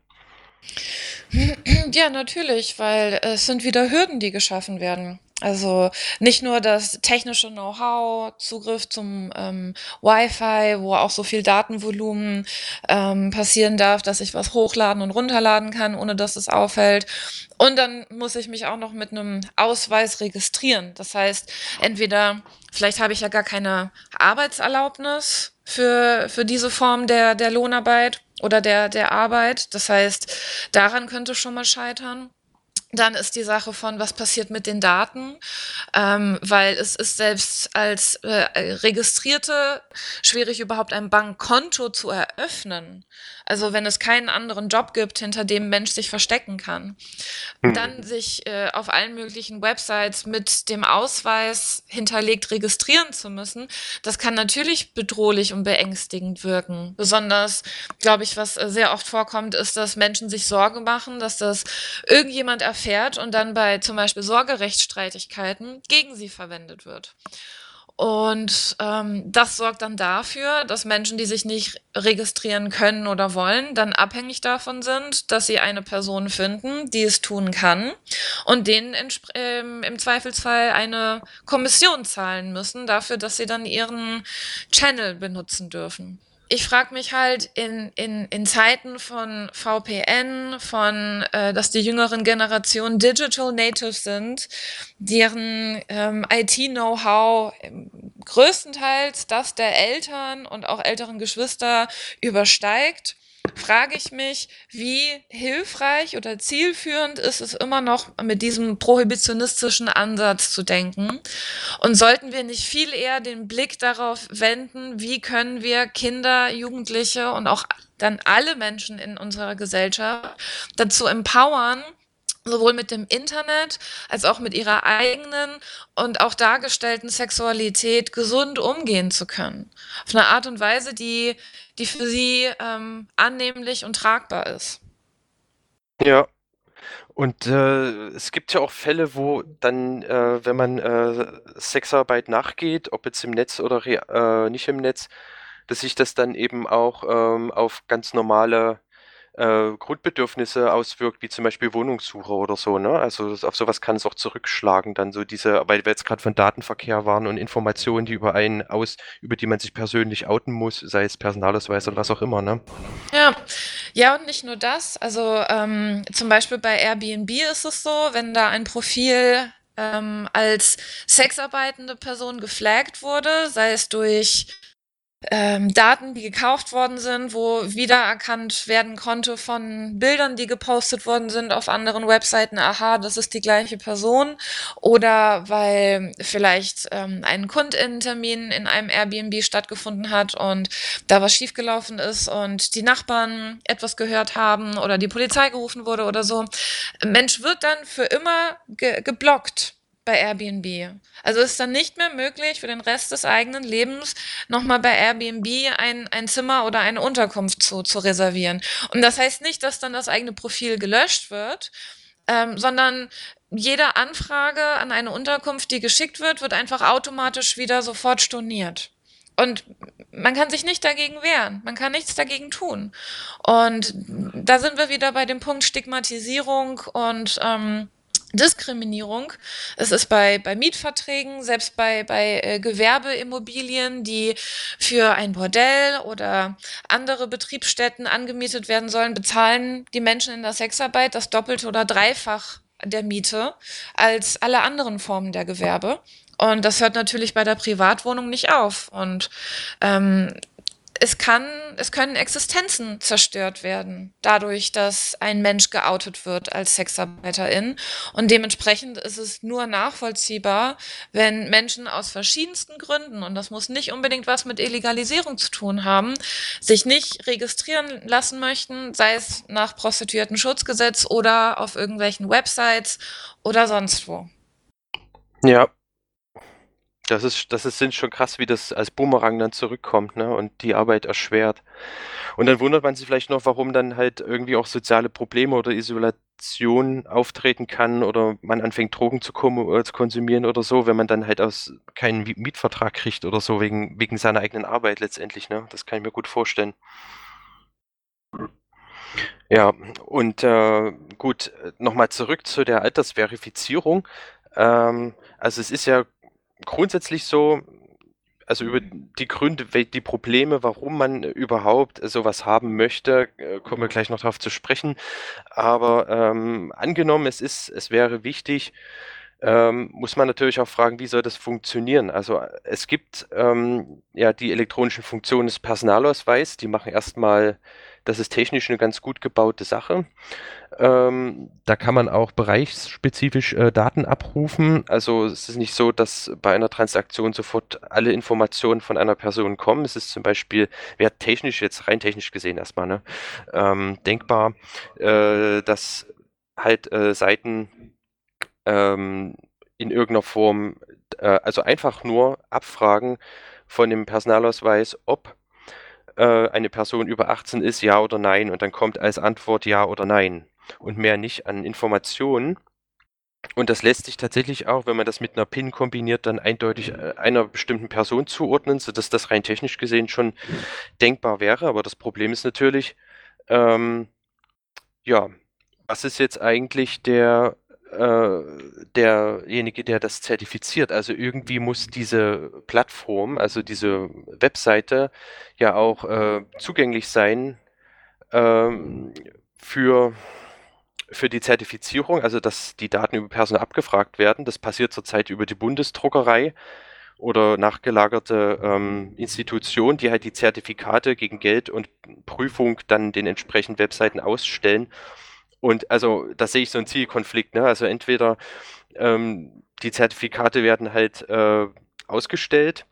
Ja, natürlich, weil es sind wieder Hürden, die geschaffen werden. Also nicht nur das technische Know-how, Zugriff zum ähm, Wi-Fi, wo auch so viel Datenvolumen ähm, passieren darf, dass ich was hochladen und runterladen kann, ohne dass es auffällt. Und dann muss ich mich auch noch mit einem Ausweis registrieren. Das heißt, entweder, vielleicht habe ich ja gar keine Arbeitserlaubnis für, für diese Form der, der Lohnarbeit oder der, der Arbeit. Das heißt, daran könnte schon mal scheitern. Dann ist die Sache von, was passiert mit den Daten, ähm, weil es ist selbst als äh, Registrierte schwierig, überhaupt ein Bankkonto zu eröffnen. Also wenn es keinen anderen Job gibt, hinter dem Mensch sich verstecken kann. Dann sich äh, auf allen möglichen Websites mit dem Ausweis hinterlegt registrieren zu müssen, das kann natürlich bedrohlich und beängstigend wirken. Besonders, glaube ich, was äh, sehr oft vorkommt, ist, dass Menschen sich Sorge machen, dass das irgendjemand erfährt und dann bei zum Beispiel Sorgerechtsstreitigkeiten gegen sie verwendet wird. Und ähm, das sorgt dann dafür, dass Menschen, die sich nicht registrieren können oder wollen, dann abhängig davon sind, dass sie eine Person finden, die es tun kann und denen entsp- ähm, im Zweifelsfall eine Kommission zahlen müssen dafür, dass sie dann ihren Channel benutzen dürfen. Ich frage mich halt in, in, in Zeiten von V P N, von, äh, dass die jüngeren Generationen Digital Natives sind, deren ähm, I T-Know-how größtenteils das der Eltern und auch älteren Geschwister übersteigt, frage ich mich, wie hilfreich oder zielführend ist es immer noch, mit diesem prohibitionistischen Ansatz zu denken? Und sollten wir nicht viel eher den Blick darauf wenden, wie können wir Kinder, Jugendliche und auch dann alle Menschen in unserer Gesellschaft dazu empowern, sowohl mit dem Internet als auch mit ihrer eigenen und auch dargestellten Sexualität gesund umgehen zu können. Auf eine Art und Weise, die, die für sie ähm, annehmlich und tragbar ist. Ja, und äh, es gibt ja auch Fälle, wo dann, äh, wenn man äh, Sexarbeit nachgeht, ob jetzt im Netz oder rea- äh, nicht im Netz, dass sich das dann eben auch ähm, auf ganz normale äh, Grundbedürfnisse auswirkt, wie zum Beispiel Wohnungssuche oder so, ne? Also das- auf sowas kann es auch zurückschlagen, dann so diese, weil wir jetzt gerade von Datenverkehr waren und Informationen, die über einen aus, über die man sich persönlich outen muss, sei es Personalausweis oder was auch immer, ne? Ja, ja, und nicht nur das. Also ähm, zum Beispiel bei Airbnb ist es so, wenn da ein Profil ähm, als sexarbeitende Person geflaggt wurde, sei es durch ähm, Daten, die gekauft worden sind, wo wiedererkannt werden konnte von Bildern, die gepostet worden sind auf anderen Webseiten, aha, das ist die gleiche Person. Oder weil vielleicht ähm, ein Kundinnentermin in einem Airbnb stattgefunden hat und da was schiefgelaufen ist und die Nachbarn etwas gehört haben oder die Polizei gerufen wurde oder so. Ein Mensch wird dann für immer ge geblockt bei Airbnb. Also ist dann nicht mehr möglich, für den Rest des eigenen Lebens nochmal bei Airbnb ein, ein Zimmer oder eine Unterkunft zu, zu reservieren. Und das heißt nicht, dass dann das eigene Profil gelöscht wird, ähm, sondern jede Anfrage an eine Unterkunft, die geschickt wird, wird einfach automatisch wieder sofort storniert. Und man kann sich nicht dagegen wehren, man kann nichts dagegen tun. Und da sind wir wieder bei dem Punkt Stigmatisierung und ähm, Diskriminierung. Es ist bei, bei Mietverträgen, selbst bei, bei äh, Gewerbeimmobilien, die für ein Bordell oder andere Betriebsstätten angemietet werden sollen, bezahlen die Menschen in der Sexarbeit das Doppelte oder Dreifach der Miete als alle anderen Formen der Gewerbe. Und das hört natürlich bei der Privatwohnung nicht auf. Und ähm, es kann, es können Existenzen zerstört werden, dadurch, dass ein Mensch geoutet wird als Sexarbeiterin. Und dementsprechend ist es nur nachvollziehbar, wenn Menschen aus verschiedensten Gründen, und das muss nicht unbedingt was mit Illegalisierung zu tun haben, sich nicht registrieren lassen möchten, sei es nach Prostituiertenschutzgesetz oder auf irgendwelchen Websites oder sonst wo. Ja, das ist, das ist sind schon krass, wie das als Boomerang dann zurückkommt, ne, und die Arbeit erschwert. Und dann wundert man sich vielleicht noch, warum dann halt irgendwie auch soziale Probleme oder Isolation auftreten kann oder man anfängt, Drogen zu, kom äh, zu konsumieren oder so, wenn man dann halt aus keinen Mi- Mietvertrag kriegt oder so, wegen, wegen seiner eigenen Arbeit letztendlich, ne? Das kann ich mir gut vorstellen. Ja, und äh, gut, nochmal zurück zu der Altersverifizierung. Ähm, also es ist ja grundsätzlich so, also über die Gründe, wel- die Probleme, warum man überhaupt sowas haben möchte, äh, kommen wir gleich noch darauf zu sprechen. Aber ähm, angenommen, es ist, es wäre wichtig, ähm, muss man natürlich auch fragen, wie soll das funktionieren? Also äh, es gibt ähm, ja die elektronischen Funktionen des Personalausweis, die machen erstmal, das ist technisch eine ganz gut gebaute Sache. Ähm, da kann man auch bereichsspezifisch äh, Daten abrufen. Also es ist nicht so, dass bei einer Transaktion sofort alle Informationen von einer Person kommen. Es ist zum Beispiel, wäre technisch jetzt rein technisch gesehen erstmal, ne, ähm, denkbar, äh, dass halt äh, Seiten ähm, in irgendeiner Form, äh, also einfach nur abfragen von dem Personalausweis, ob äh, eine Person über achtzehn ist, ja oder nein, und dann kommt als Antwort ja oder nein und mehr nicht an Informationen. Und das lässt sich tatsächlich auch, wenn man das mit einer PIN kombiniert, dann eindeutig äh, einer bestimmten Person zuordnen, sodass das rein technisch gesehen schon denkbar wäre. Aber das Problem ist natürlich, ähm, ja, was ist jetzt eigentlich der, äh, derjenige, der das zertifiziert? Also irgendwie muss diese Plattform, also diese Webseite, ja auch äh, zugänglich sein ähm, für, für die Zertifizierung, also dass die Daten über Personen abgefragt werden. Das passiert zurzeit über die Bundesdruckerei oder nachgelagerte ähm, Institutionen, die halt die Zertifikate gegen Geld und Prüfung dann den entsprechenden Webseiten ausstellen. Und also da sehe ich so einen Zielkonflikt, ne? Also entweder ähm, die Zertifikate werden halt äh, ausgestellt,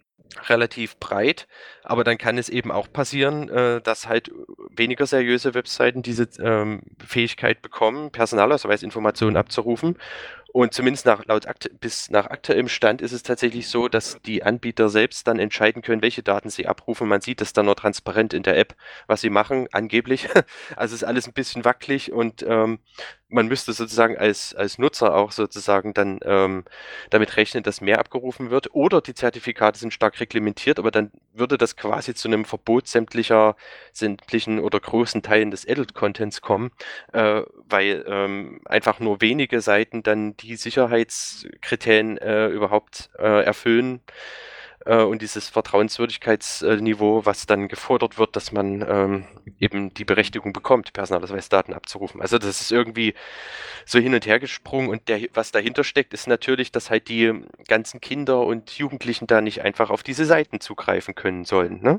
relativ breit, aber dann kann es eben auch passieren, äh, dass halt weniger seriöse Webseiten diese ähm, Fähigkeit bekommen, Personalausweisinformationen abzurufen. Und zumindest nach, laut Akte, bis nach aktuellem Stand ist es tatsächlich so, dass die Anbieter selbst dann entscheiden können, welche Daten sie abrufen. Man sieht das dann nur transparent in der App, was sie machen, angeblich. Also ist alles ein bisschen wackelig und ähm, man müsste sozusagen als, als Nutzer auch sozusagen dann ähm, damit rechnen, dass mehr abgerufen wird. Oder die Zertifikate sind stark reglementiert, aber dann würde das quasi zu einem Verbot sämtlicher, sämtlichen oder großen Teilen des Adult-Contents kommen, äh, weil ähm, einfach nur wenige Seiten dann die Sicherheitskriterien äh, überhaupt äh, erfüllen äh, und dieses Vertrauenswürdigkeitsniveau, was dann gefordert wird, dass man ähm, eben die Berechtigung bekommt, Personalausweisdaten abzurufen. Also das ist irgendwie so hin und her gesprungen und der, was dahinter steckt, ist natürlich, dass halt die ganzen Kinder und Jugendlichen da nicht einfach auf diese Seiten zugreifen können sollen. Ne?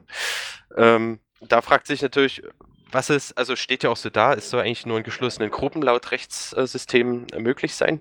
Ähm, da fragt sich natürlich, was ist, also steht ja auch so da, es soll eigentlich nur in geschlossenen Gruppen laut Rechtssystem möglich sein.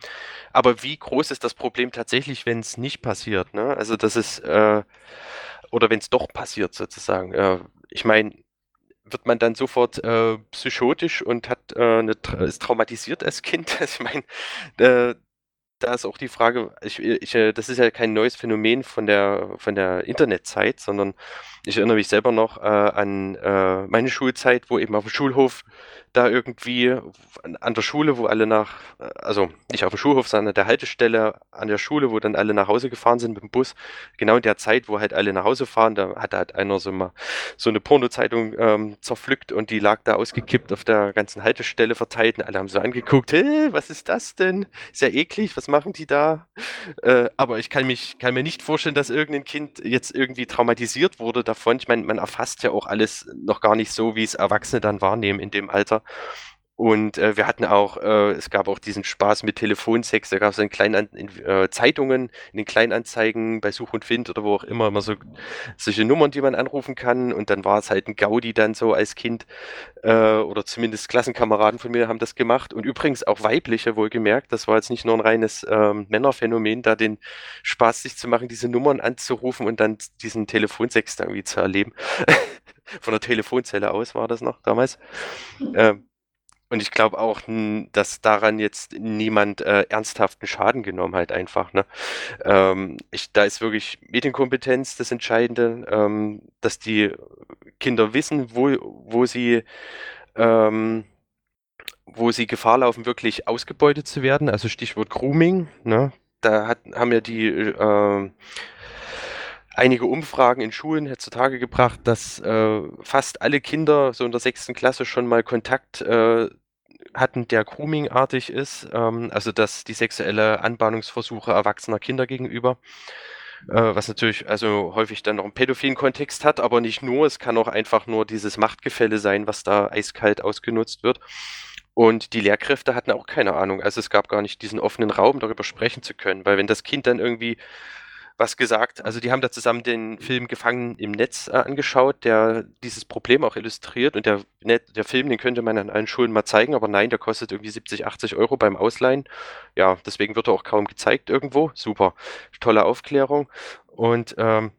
Aber wie groß ist das Problem tatsächlich, wenn es nicht passiert? Ne? Also das ist, äh, oder wenn es doch passiert sozusagen. Äh, ich meine, wird man dann sofort äh, psychotisch und hat äh, eine, tra- ist traumatisiert als Kind? Ich meine, äh, da ist auch die Frage, ich, ich, äh, das ist ja kein neues Phänomen von der, von der Internetzeit, sondern ich erinnere mich selber noch äh, an äh, meine Schulzeit, wo eben auf dem Schulhof da irgendwie an, an der Schule, wo alle nach, also nicht auf dem Schulhof, sondern an der Haltestelle an der Schule, wo dann alle nach Hause gefahren sind mit dem Bus, genau in der Zeit, wo halt alle nach Hause fahren, da hat halt einer so mal so eine Pornozeitung ähm, zerpflückt und die lag da ausgekippt auf der ganzen Haltestelle verteilt und alle haben so angeguckt, hey, was ist das denn? Ist ja eklig, was machen die da? Äh, aber ich kann mich, kann mir nicht vorstellen, dass irgendein Kind jetzt irgendwie traumatisiert wurde davon. Ich meine, man erfasst ja auch alles noch gar nicht so, wie es Erwachsene dann wahrnehmen in dem Alter. Und äh, wir hatten auch, äh, es gab auch diesen Spaß mit Telefonsex, da gab es in kleinen in, äh, Zeitungen, in den Kleinanzeigen, bei Such und Find oder wo auch immer, immer so solche Nummern, die man anrufen kann. Und dann war es halt ein Gaudi dann so als Kind, äh, oder zumindest Klassenkameraden von mir haben das gemacht. Und übrigens auch weibliche, wohlgemerkt, das war jetzt nicht nur ein reines ähm, Männerphänomen, da den Spaß sich zu machen, diese Nummern anzurufen und dann diesen Telefonsex da irgendwie zu erleben. Von der Telefonzelle aus war das noch damals. Ähm, und ich glaube auch, n- dass daran jetzt niemand äh, ernsthaften Schaden genommen hat, einfach. Ne? Ähm, ich, da ist wirklich Medienkompetenz das Entscheidende, ähm, dass die Kinder wissen, wo, wo sie, ähm, wo sie Gefahr laufen, wirklich ausgebeutet zu werden. Also Stichwort Grooming. Ne? Da hat, haben ja die äh, einige Umfragen in Schulen zutage gebracht, dass äh, fast alle Kinder so in der sechsten Klasse schon mal Kontakt äh, hatten, der Grooming-artig ist, ähm, also dass die sexuelle Anbahnungsversuche erwachsener Kinder gegenüber, äh, was natürlich also häufig dann noch einen pädophilen Kontext hat, aber nicht nur, es kann auch einfach nur dieses Machtgefälle sein, was da eiskalt ausgenutzt wird. Und die Lehrkräfte hatten auch keine Ahnung, also es gab gar nicht diesen offenen Raum, darüber sprechen zu können, weil wenn das Kind dann irgendwie was gesagt. Also die haben da zusammen den Film Gefangen im Netz äh, angeschaut, der dieses Problem auch illustriert. Und der, Net, der Film, den könnte man an allen Schulen mal zeigen, aber nein, der kostet irgendwie siebzig, achtzig Euro beim Ausleihen. Ja, deswegen wird er auch kaum gezeigt irgendwo. Super, tolle Aufklärung. Und ähm,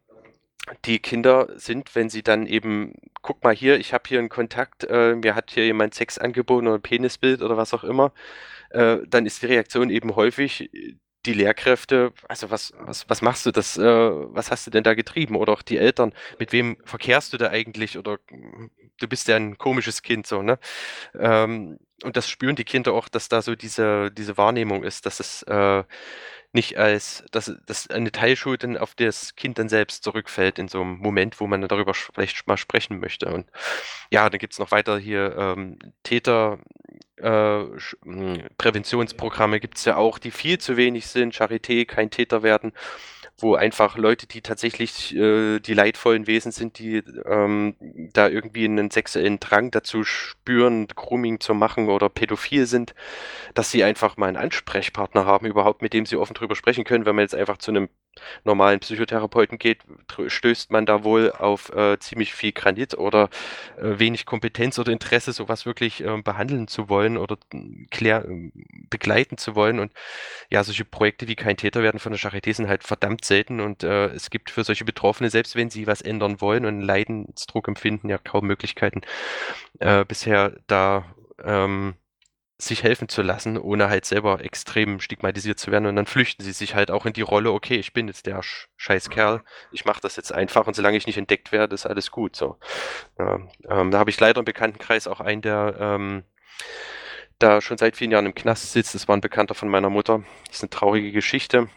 die Kinder sind, wenn sie dann eben, guck mal hier, ich habe hier einen Kontakt, äh, mir hat hier jemand Sex angeboten oder ein Penisbild oder was auch immer, äh, dann ist die Reaktion eben häufig, die Lehrkräfte, also was, was, was machst du das, äh, was hast du denn da getrieben? Oder auch die Eltern, mit wem verkehrst du da eigentlich? Oder mm, du bist ja ein komisches Kind, so, ne? Ähm, und das spüren die Kinder auch, dass da so diese, diese Wahrnehmung ist, dass es äh, nicht als, dass, dass eine Teilschuld dann auf das Kind dann selbst zurückfällt in so einem Moment, wo man dann darüber sch- vielleicht mal sprechen möchte. Und ja, dann gibt es noch weiter hier ähm, Täter, äh, Sch- mh, Präventionsprogramme gibt es ja auch, die viel zu wenig sind. Charité, kein Täter werden, wo einfach Leute, die tatsächlich äh, die leidvollen Wesen sind, die ähm, da irgendwie einen sexuellen Drang dazu spüren, Grooming zu machen oder pädophil sind, dass sie einfach mal einen Ansprechpartner haben, überhaupt mit dem sie offen drüber sprechen können. Wenn man jetzt einfach zu einem normalen Psychotherapeuten geht, tr- stößt man da wohl auf äh, ziemlich viel Granit oder äh, wenig Kompetenz oder Interesse, sowas wirklich ähm, behandeln zu wollen oder mm, klär, ähm, begleiten zu wollen. Und ja, solche Projekte wie kein Täter werden von der Charité sind halt verdammt selten und äh, es gibt für solche Betroffene, selbst wenn sie was ändern wollen und einen Leidensdruck empfinden, ja kaum Möglichkeiten äh, bisher da ähm, sich helfen zu lassen, ohne halt selber extrem stigmatisiert zu werden. Und dann flüchten sie sich halt auch in die Rolle, okay, ich bin jetzt der sch scheiß Kerl, ich mache das jetzt einfach und solange ich nicht entdeckt werde, ist alles gut. So. Ja, ähm, da habe ich leider im Bekanntenkreis auch einen, der ähm, da schon seit vielen Jahren im Knast sitzt. Das war ein Bekannter von meiner Mutter. Das ist eine traurige Geschichte.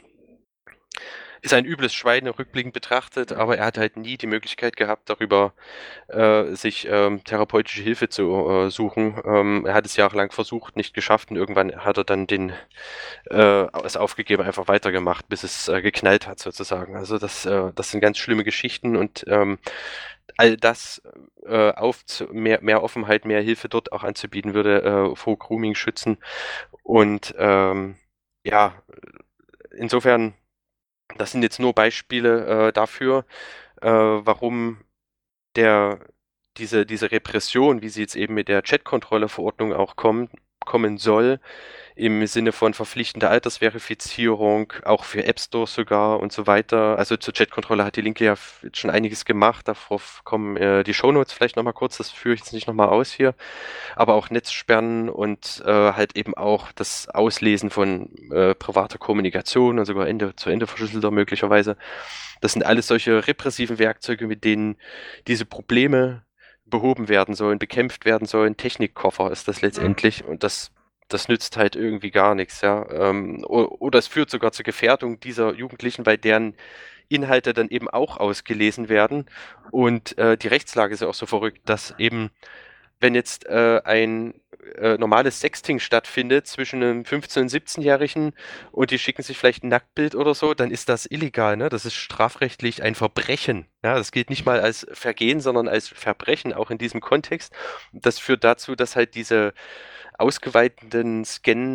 Ist ein übles Schwein rückblickend betrachtet, aber er hat halt nie die Möglichkeit gehabt, darüber äh, sich ähm, therapeutische Hilfe zu äh, suchen. Ähm, er hat es jahrelang versucht, nicht geschafft und irgendwann hat er dann den äh, es aufgegeben, einfach weitergemacht, bis es äh, geknallt hat sozusagen. Also das, äh, das sind ganz schlimme Geschichten und ähm, all das äh, auf mehr, mehr Offenheit, mehr Hilfe dort auch anzubieten, würde äh, vor Grooming schützen. Und ähm, ja, insofern, das sind jetzt nur Beispiele äh, dafür, äh, warum der, diese, diese Repression, wie sie jetzt eben mit der Chatkontrolle-Verordnung auch kommen, kommen soll, im Sinne von verpflichtender Altersverifizierung, auch für App Stores sogar und so weiter. Also zur Chatkontrolle hat die Linke ja f- jetzt schon einiges gemacht. Darauf kommen äh, die Shownotes vielleicht nochmal kurz, das führe ich jetzt nicht nochmal aus hier. Aber auch Netzsperren und äh, halt eben auch das Auslesen von äh, privater Kommunikation und sogar Ende zu Ende verschlüsselter möglicherweise. Das sind alles solche repressiven Werkzeuge, mit denen diese Probleme behoben werden sollen, bekämpft werden sollen. Technikkoffer ist das letztendlich und das, das nützt halt irgendwie gar nichts, ja. Ähm, o- oder es führt sogar zur Gefährdung dieser Jugendlichen, weil deren Inhalte dann eben auch ausgelesen werden. Und äh, die Rechtslage ist ja auch so verrückt, dass eben, wenn jetzt äh, ein äh, normales Sexting stattfindet zwischen einem fünfzehn- und siebzehn-Jährigen und die schicken sich vielleicht ein Nacktbild oder so, dann ist das illegal, ne? Das ist strafrechtlich ein Verbrechen. Ja, das gilt nicht mal als Vergehen, sondern als Verbrechen, auch in diesem Kontext. Das führt dazu, dass halt diese ausgeweiteten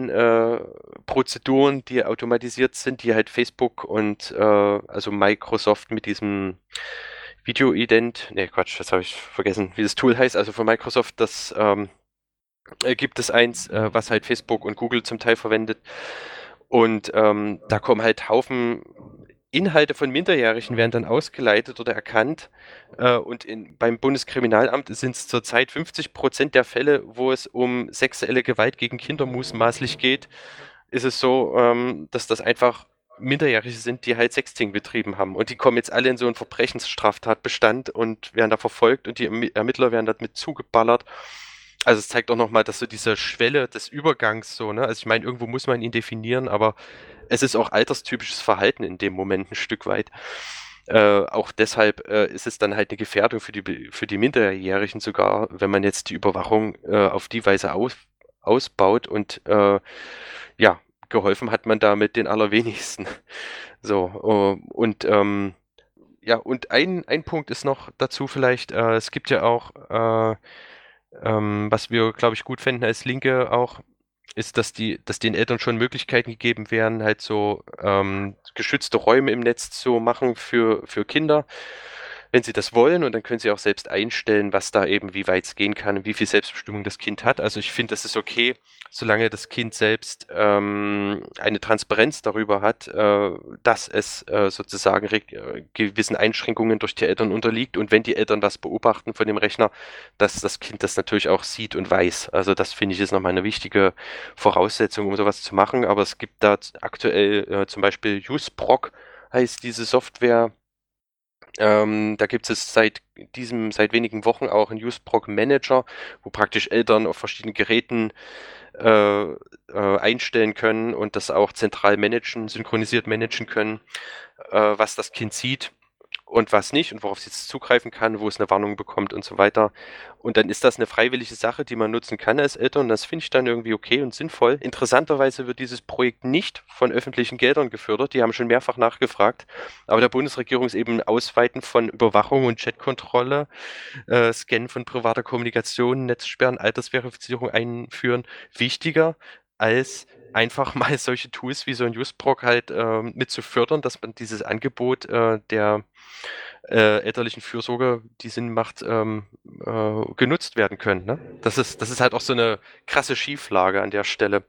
Scan-Prozeduren, die automatisiert sind, die halt Facebook und äh, also Microsoft mit diesem Video-Ident, ne Quatsch, das habe ich vergessen, wie das Tool heißt, also von Microsoft, das ähm, äh, gibt es eins, äh, was halt Facebook und Google zum Teil verwendet. Und ähm, da kommen halt Haufen Inhalte von Minderjährigen werden dann ausgeleitet oder erkannt. Äh, und in, beim Bundeskriminalamt sind es zurzeit fünfzig Prozent der Fälle, wo es um sexuelle Gewalt gegen Kinder mutmaßlich geht, ist es so, ähm, dass das einfach Minderjährige sind, die halt Sexting betrieben haben. Und die kommen jetzt alle in so einen Verbrechensstraftatbestand und werden da verfolgt und die Ermi- Ermittler werden damit zugeballert. Also es zeigt auch nochmal, dass so diese Schwelle des Übergangs so, ne? Also ich meine, irgendwo muss man ihn definieren, aber es ist auch alterstypisches Verhalten in dem Moment ein Stück weit. Äh, auch deshalb äh, ist es dann halt eine Gefährdung für die, Be- für die Minderjährigen sogar, wenn man jetzt die Überwachung äh, auf die Weise aus, ausbaut und äh, ja, geholfen hat man damit den allerwenigsten. So, äh, und ähm, ja, und ein, ein Punkt ist noch dazu vielleicht, äh, es gibt ja auch, äh, ähm, was wir, glaube ich, gut fänden als Linke auch, ist, dass die, dass den Eltern schon Möglichkeiten gegeben werden, halt so ähm, geschützte Räume im Netz zu machen für, für Kinder, wenn sie das wollen. Und dann können sie auch selbst einstellen, was da eben, wie weit es gehen kann und wie viel Selbstbestimmung das Kind hat. Also ich finde, das ist okay, solange das Kind selbst ähm, eine Transparenz darüber hat, äh, dass es äh, sozusagen reg- äh, gewissen Einschränkungen durch die Eltern unterliegt. Und wenn die Eltern was beobachten von dem Rechner, dass das Kind das natürlich auch sieht und weiß. Also das finde ich ist nochmal eine wichtige Voraussetzung, um sowas zu machen. Aber es gibt da z- aktuell äh, zum Beispiel Usproc heißt diese Software. Ähm, da gibt es seit diesem, seit wenigen Wochen auch einen Usproc Manager, wo praktisch Eltern auf verschiedenen Geräten äh, äh, einstellen können und das auch zentral managen, synchronisiert managen können, äh, was das Kind sieht und was nicht und worauf es jetzt zugreifen kann, wo es eine Warnung bekommt und so weiter. Und dann ist das eine freiwillige Sache, die man nutzen kann als Eltern und das finde ich dann irgendwie okay und sinnvoll. Interessanterweise wird dieses Projekt nicht von öffentlichen Geldern gefördert, die haben schon mehrfach nachgefragt, aber der Bundesregierung ist eben Ausweiten von Überwachung und Chatkontrolle, äh, Scannen von privater Kommunikation, Netzsperren, Altersverifizierung einführen, wichtiger als einfach mal solche Tools wie so ein Usproc halt ähm, mit zu fördern, dass man dieses Angebot äh, der äh, elterlichen Fürsorge, die Sinn macht, ähm, äh, genutzt werden können. Ne? Das ist, das ist halt auch so eine krasse Schieflage an der Stelle.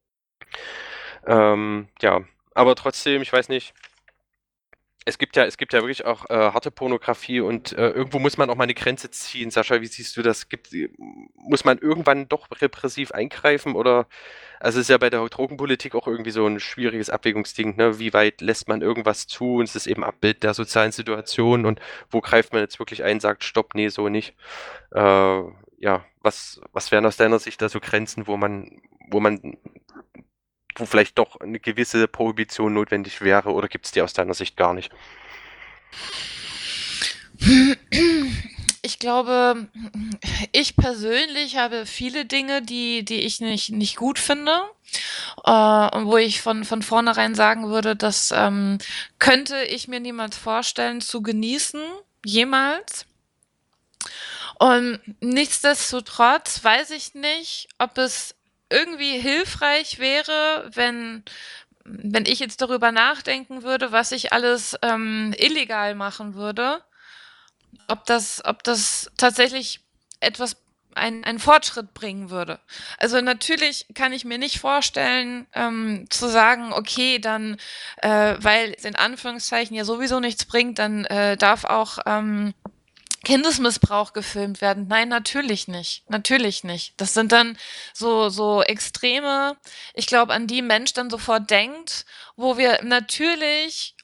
Ähm, ja, aber trotzdem, ich weiß nicht, es gibt ja, es gibt ja wirklich auch äh, harte Pornografie und äh, irgendwo muss man auch mal eine Grenze ziehen. Sascha, wie siehst du das? Gibt, muss man irgendwann doch repressiv eingreifen oder, also es ist ja bei der Drogenpolitik auch irgendwie so ein schwieriges Abwägungsding, ne? Wie weit lässt man irgendwas zu und es ist eben Abbild der sozialen Situation und wo greift man jetzt wirklich ein, sagt Stopp, nee, so nicht. Äh, ja, was, was wären aus deiner Sicht da so Grenzen, wo man, wo man, wo vielleicht doch eine gewisse Prohibition notwendig wäre oder gibt es die aus deiner Sicht gar nicht? Ich glaube, ich persönlich habe viele Dinge, die, die ich nicht, nicht gut finde. Äh, und wo ich von, von vornherein sagen würde, das ähm, könnte ich mir niemals vorstellen zu genießen, jemals. Und nichtsdestotrotz weiß ich nicht, ob es irgendwie hilfreich wäre, wenn, wenn ich jetzt darüber nachdenken würde, was ich alles ähm, illegal machen würde, ob das, ob das tatsächlich etwas, ein, einen Fortschritt bringen würde. Also natürlich kann ich mir nicht vorstellen, ähm, zu sagen, okay, dann, äh, weil es in Anführungszeichen ja sowieso nichts bringt, dann äh, darf auch ähm, Kindesmissbrauch gefilmt werden. Nein, natürlich nicht. Natürlich nicht. Das sind dann so, so Extreme, ich glaube, an die Mensch dann sofort denkt, wo wir natürlich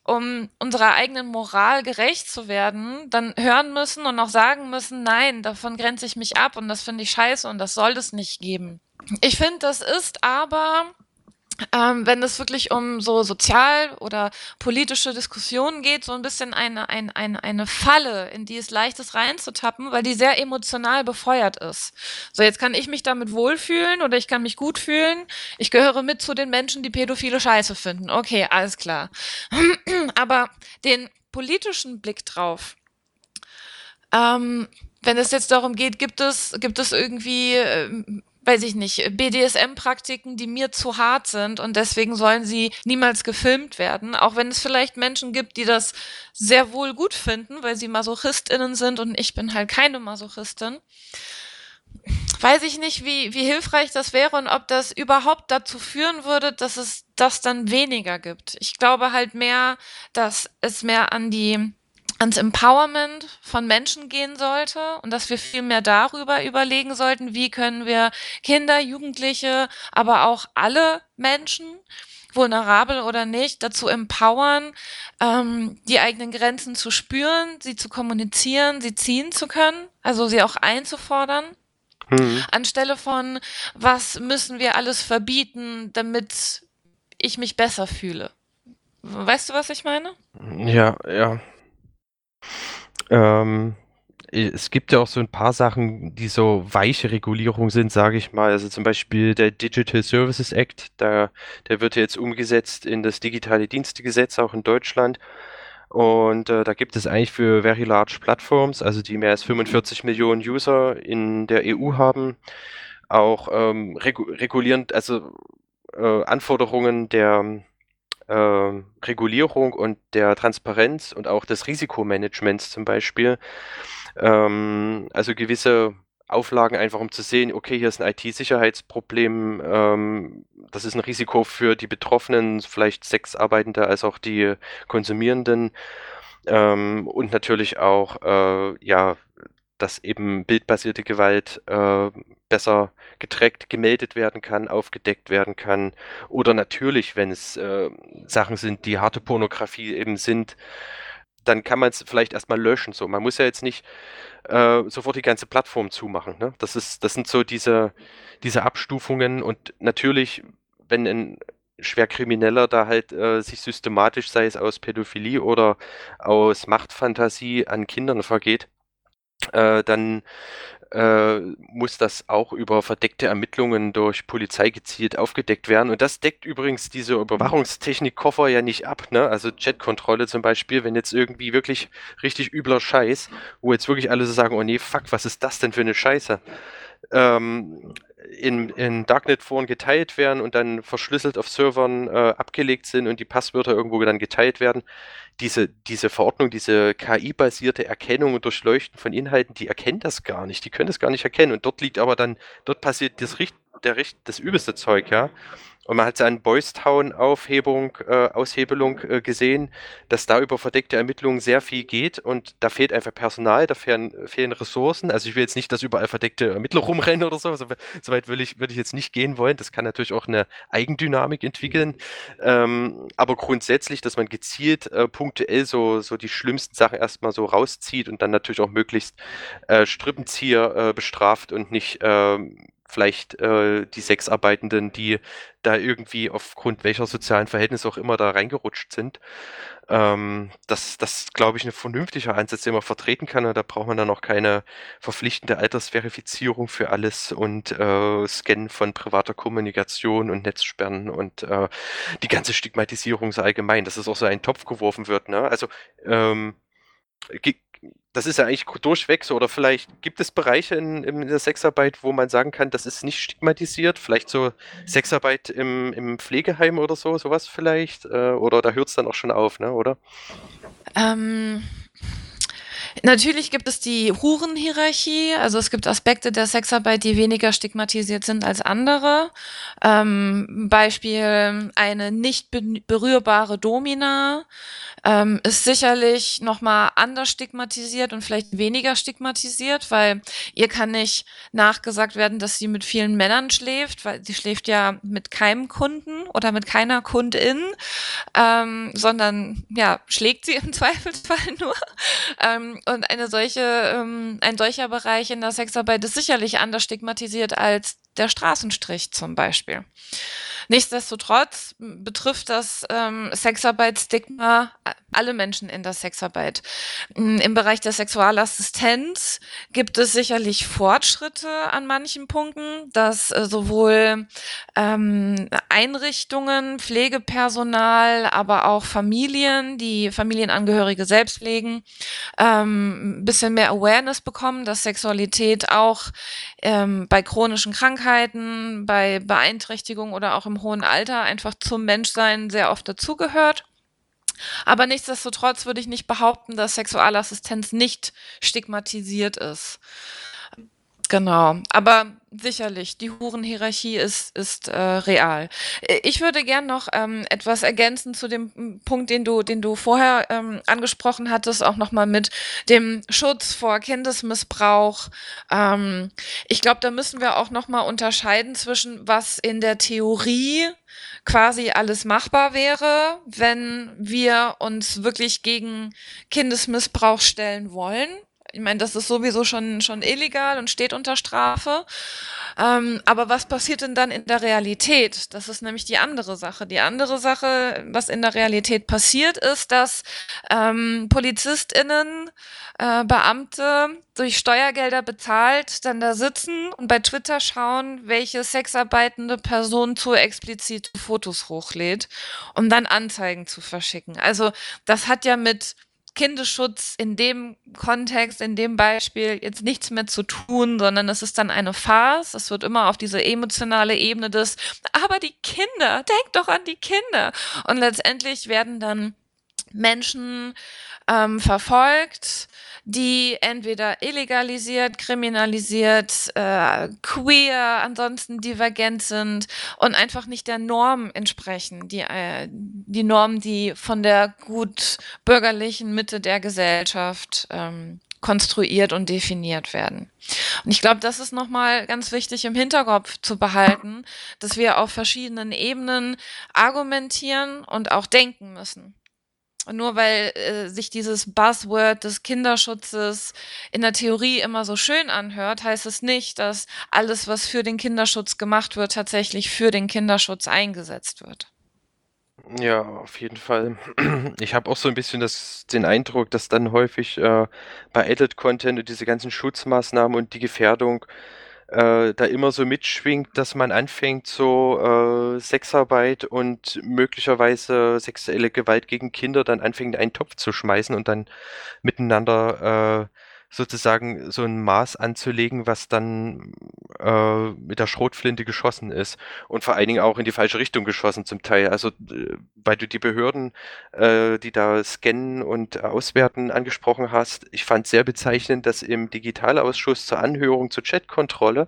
um unserer eigenen Moral gerecht zu werden, dann hören müssen und auch sagen müssen, nein, davon grenze ich mich ab und das finde ich scheiße und das soll es nicht geben. Ich finde, das ist aber, ähm, wenn es wirklich um so sozial- oder politische Diskussionen geht, so ein bisschen eine, ein, eine, eine Falle, in die es leicht ist reinzutappen, weil die sehr emotional befeuert ist. So, jetzt kann ich mich damit wohlfühlen oder ich kann mich gut fühlen. Ich gehöre mit zu den Menschen, die Pädophile scheiße finden. Okay, alles klar. Aber den politischen Blick drauf, ähm, wenn es jetzt darum geht, gibt es, gibt es irgendwie, ähm, weiß ich nicht, B D S M-Praktiken, die mir zu hart sind und deswegen sollen sie niemals gefilmt werden, auch wenn es vielleicht Menschen gibt, die das sehr wohl gut finden, weil sie MasochistInnen sind und ich bin halt keine Masochistin. Weiß ich nicht, wie, wie hilfreich das wäre und ob das überhaupt dazu führen würde, dass es das dann weniger gibt. Ich glaube halt mehr, dass es mehr an die ans Empowerment von Menschen gehen sollte und dass wir viel mehr darüber überlegen sollten, wie können wir Kinder, Jugendliche, aber auch alle Menschen, vulnerabel oder nicht, dazu empowern, ähm, die eigenen Grenzen zu spüren, sie zu kommunizieren, sie ziehen zu können, also sie auch einzufordern, Hm. anstelle von, was müssen wir alles verbieten, damit ich mich besser fühle. Weißt du, was ich meine? Ja, ja. Ähm, es gibt ja auch so ein paar Sachen, die so weiche Regulierung sind, sage ich mal. Also zum Beispiel der Digital Services Act, da, der wird jetzt umgesetzt in das digitale Dienstegesetz, auch in Deutschland. Und äh, da gibt es eigentlich für Very Large Platforms, also die mehr als fünfundvierzig Millionen User in der E U haben, auch ähm, regu regulierend, also äh, Anforderungen der äh, Regulierung und der Transparenz und auch des Risikomanagements zum Beispiel. Ähm, also gewisse Auflagen einfach, um zu sehen, okay, hier ist ein I T-Sicherheitsproblem, ähm, das ist ein Risiko für die Betroffenen, vielleicht Sexarbeitende als auch die Konsumierenden. Ähm, und natürlich auch, äh, ja, dass eben bildbasierte Gewalt äh, besser getrackt, gemeldet werden kann, aufgedeckt werden kann. Oder natürlich, wenn es äh, Sachen sind, die harte Pornografie eben sind, dann kann man es vielleicht erstmal löschen. So, man muss ja jetzt nicht äh, sofort die ganze Plattform zumachen. Ne? Das ist, das sind so diese, diese Abstufungen und natürlich, wenn ein Schwerkrimineller da halt äh, sich systematisch, sei es aus Pädophilie oder aus Machtfantasie an Kindern vergeht, äh, dann äh, muss das auch über verdeckte Ermittlungen durch Polizei gezielt aufgedeckt werden. Und das deckt übrigens diese Überwachungstechnik-Koffer ja nicht ab, ne? Also Chatkontrolle zum Beispiel, wenn jetzt irgendwie wirklich richtig übler Scheiß, wo jetzt wirklich alle so sagen, oh nee, fuck, was ist das denn für eine Scheiße? Ähm, in, in Darknet-Foren geteilt werden und dann verschlüsselt auf Servern äh, abgelegt sind und die Passwörter irgendwo dann geteilt werden. Diese, diese Verordnung, diese K I-basierte Erkennung und Durchleuchten von Inhalten, die erkennt das gar nicht, die können das gar nicht erkennen. Und dort liegt aber dann, dort passiert das, der, das übelste Zeug, ja. Und man hat es an Boys Town Aufhebung, äh, Aushebelung äh, gesehen, dass da über verdeckte Ermittlungen sehr viel geht und da fehlt einfach Personal, da fehlen, fehlen Ressourcen. Also ich will jetzt nicht, dass überall verdeckte Ermittler rumrennen oder so. So, so weit will ich, würde ich jetzt nicht gehen wollen. Das kann natürlich auch eine Eigendynamik entwickeln. Ähm, aber grundsätzlich, dass man gezielt äh, punktuell so, so die schlimmsten Sachen erstmal so rauszieht und dann natürlich auch möglichst äh, Strippenzieher äh, bestraft und nicht äh, vielleicht äh, die Sexarbeitenden, die da irgendwie aufgrund welcher sozialen Verhältnisse auch immer da reingerutscht sind. Ähm, das, das glaube ich, ein vernünftiger Ansatz, den man vertreten kann. Und da braucht man dann auch keine verpflichtende Altersverifizierung für alles und äh, Scannen von privater Kommunikation und Netzsperren und äh, die ganze Stigmatisierung so allgemein, dass es auch so in einen Topf geworfen wird. Ne? Also ähm, das ist ja eigentlich durchweg so, oder vielleicht gibt es Bereiche in, in der Sexarbeit, wo man sagen kann, das ist nicht stigmatisiert, vielleicht so Sexarbeit im, im Pflegeheim oder so, sowas vielleicht, äh, oder da hört es dann auch schon auf, ne, oder? Ähm, Natürlich gibt es die Hurenhierarchie. Also es gibt Aspekte der Sexarbeit, die weniger stigmatisiert sind als andere. Ähm, Beispiel eine nicht be- berührbare Domina ähm, ist sicherlich nochmal anders stigmatisiert und vielleicht weniger stigmatisiert, weil ihr kann nicht nachgesagt werden, dass sie mit vielen Männern schläft, weil sie schläft ja mit keinem Kunden oder mit keiner Kundin, ähm, sondern ja, schlägt sie im Zweifelsfall nur. Ähm, und eine solche, ähm, ein solcher Bereich in der Sexarbeit ist sicherlich anders stigmatisiert als der Straßenstrich zum Beispiel. Nichtsdestotrotz m, betrifft das ähm, Sexarbeitsstigma a- alle Menschen in der Sexarbeit. M, Im Bereich der Sexualassistenz gibt es sicherlich Fortschritte an manchen Punkten, dass äh, sowohl ähm, Einrichtungen, Pflegepersonal, aber auch Familien, die Familienangehörige selbst pflegen, ähm, ein bisschen mehr Awareness bekommen, dass Sexualität auch ähm, bei chronischen Krankheiten, bei Beeinträchtigungen oder auch im hohen Alter einfach zum Menschsein sehr oft dazugehört. Aber nichtsdestotrotz würde ich nicht behaupten, dass Sexualassistenz nicht stigmatisiert ist. Genau, aber sicherlich, die Hurenhierarchie ist, ist äh, real. Äh, Ich würde gern noch ähm, etwas ergänzen zu dem m, Punkt, den du, den du vorher ähm, angesprochen hattest, auch nochmal mit dem Schutz vor Kindesmissbrauch. Ähm, ich glaube, da müssen wir auch nochmal unterscheiden zwischen, was in der Theorie quasi alles machbar wäre, wenn wir uns wirklich gegen Kindesmissbrauch stellen wollen. Ich meine, das ist sowieso schon, schon illegal und steht unter Strafe. Ähm, aber was passiert denn dann in der Realität? Das ist nämlich die andere Sache. Die andere Sache, was in der Realität passiert, ist, dass ähm, PolizistInnen, äh, Beamte durch Steuergelder bezahlt, dann da sitzen und bei Twitter schauen, welche sexarbeitende Person zu explizit Fotos hochlädt, um dann Anzeigen zu verschicken. Also das hat ja mit Kindesschutz in dem Kontext, in dem Beispiel jetzt nichts mehr zu tun, sondern es ist dann eine Farce. Es wird immer auf diese emotionale Ebene des, aber die Kinder, denk doch an die Kinder. Und letztendlich werden dann Menschen ähm, verfolgt, die entweder illegalisiert, kriminalisiert, äh, queer, ansonsten divergent sind und einfach nicht der Norm entsprechen, die, äh, die Norm, die von der gut bürgerlichen Mitte der Gesellschaft ähm, konstruiert und definiert werden. Und ich glaube, das ist nochmal ganz wichtig im Hinterkopf zu behalten, dass wir auf verschiedenen Ebenen argumentieren und auch denken müssen. Und nur weil äh, sich dieses Buzzword des Kinderschutzes in der Theorie immer so schön anhört, heißt es nicht, dass alles, was für den Kinderschutz gemacht wird, tatsächlich für den Kinderschutz eingesetzt wird. Ja, auf jeden Fall. Ich habe auch so ein bisschen das, den Eindruck, dass dann häufig äh, bei Adult Content und diese ganzen Schutzmaßnahmen und die Gefährdung äh, da immer so mitschwingt, dass man anfängt, so äh, Sexarbeit und möglicherweise sexuelle Gewalt gegen Kinder dann anfängt, in einen Topf zu schmeißen und dann miteinander äh, sozusagen so ein Maß anzulegen, was dann äh, mit der Schrotflinte geschossen ist und vor allen Dingen auch in die falsche Richtung geschossen zum Teil. Also äh, weil du die Behörden, äh, die da scannen und auswerten, angesprochen hast. Ich fand sehr bezeichnend, dass im Digitalausschuss zur Anhörung zur Chatkontrolle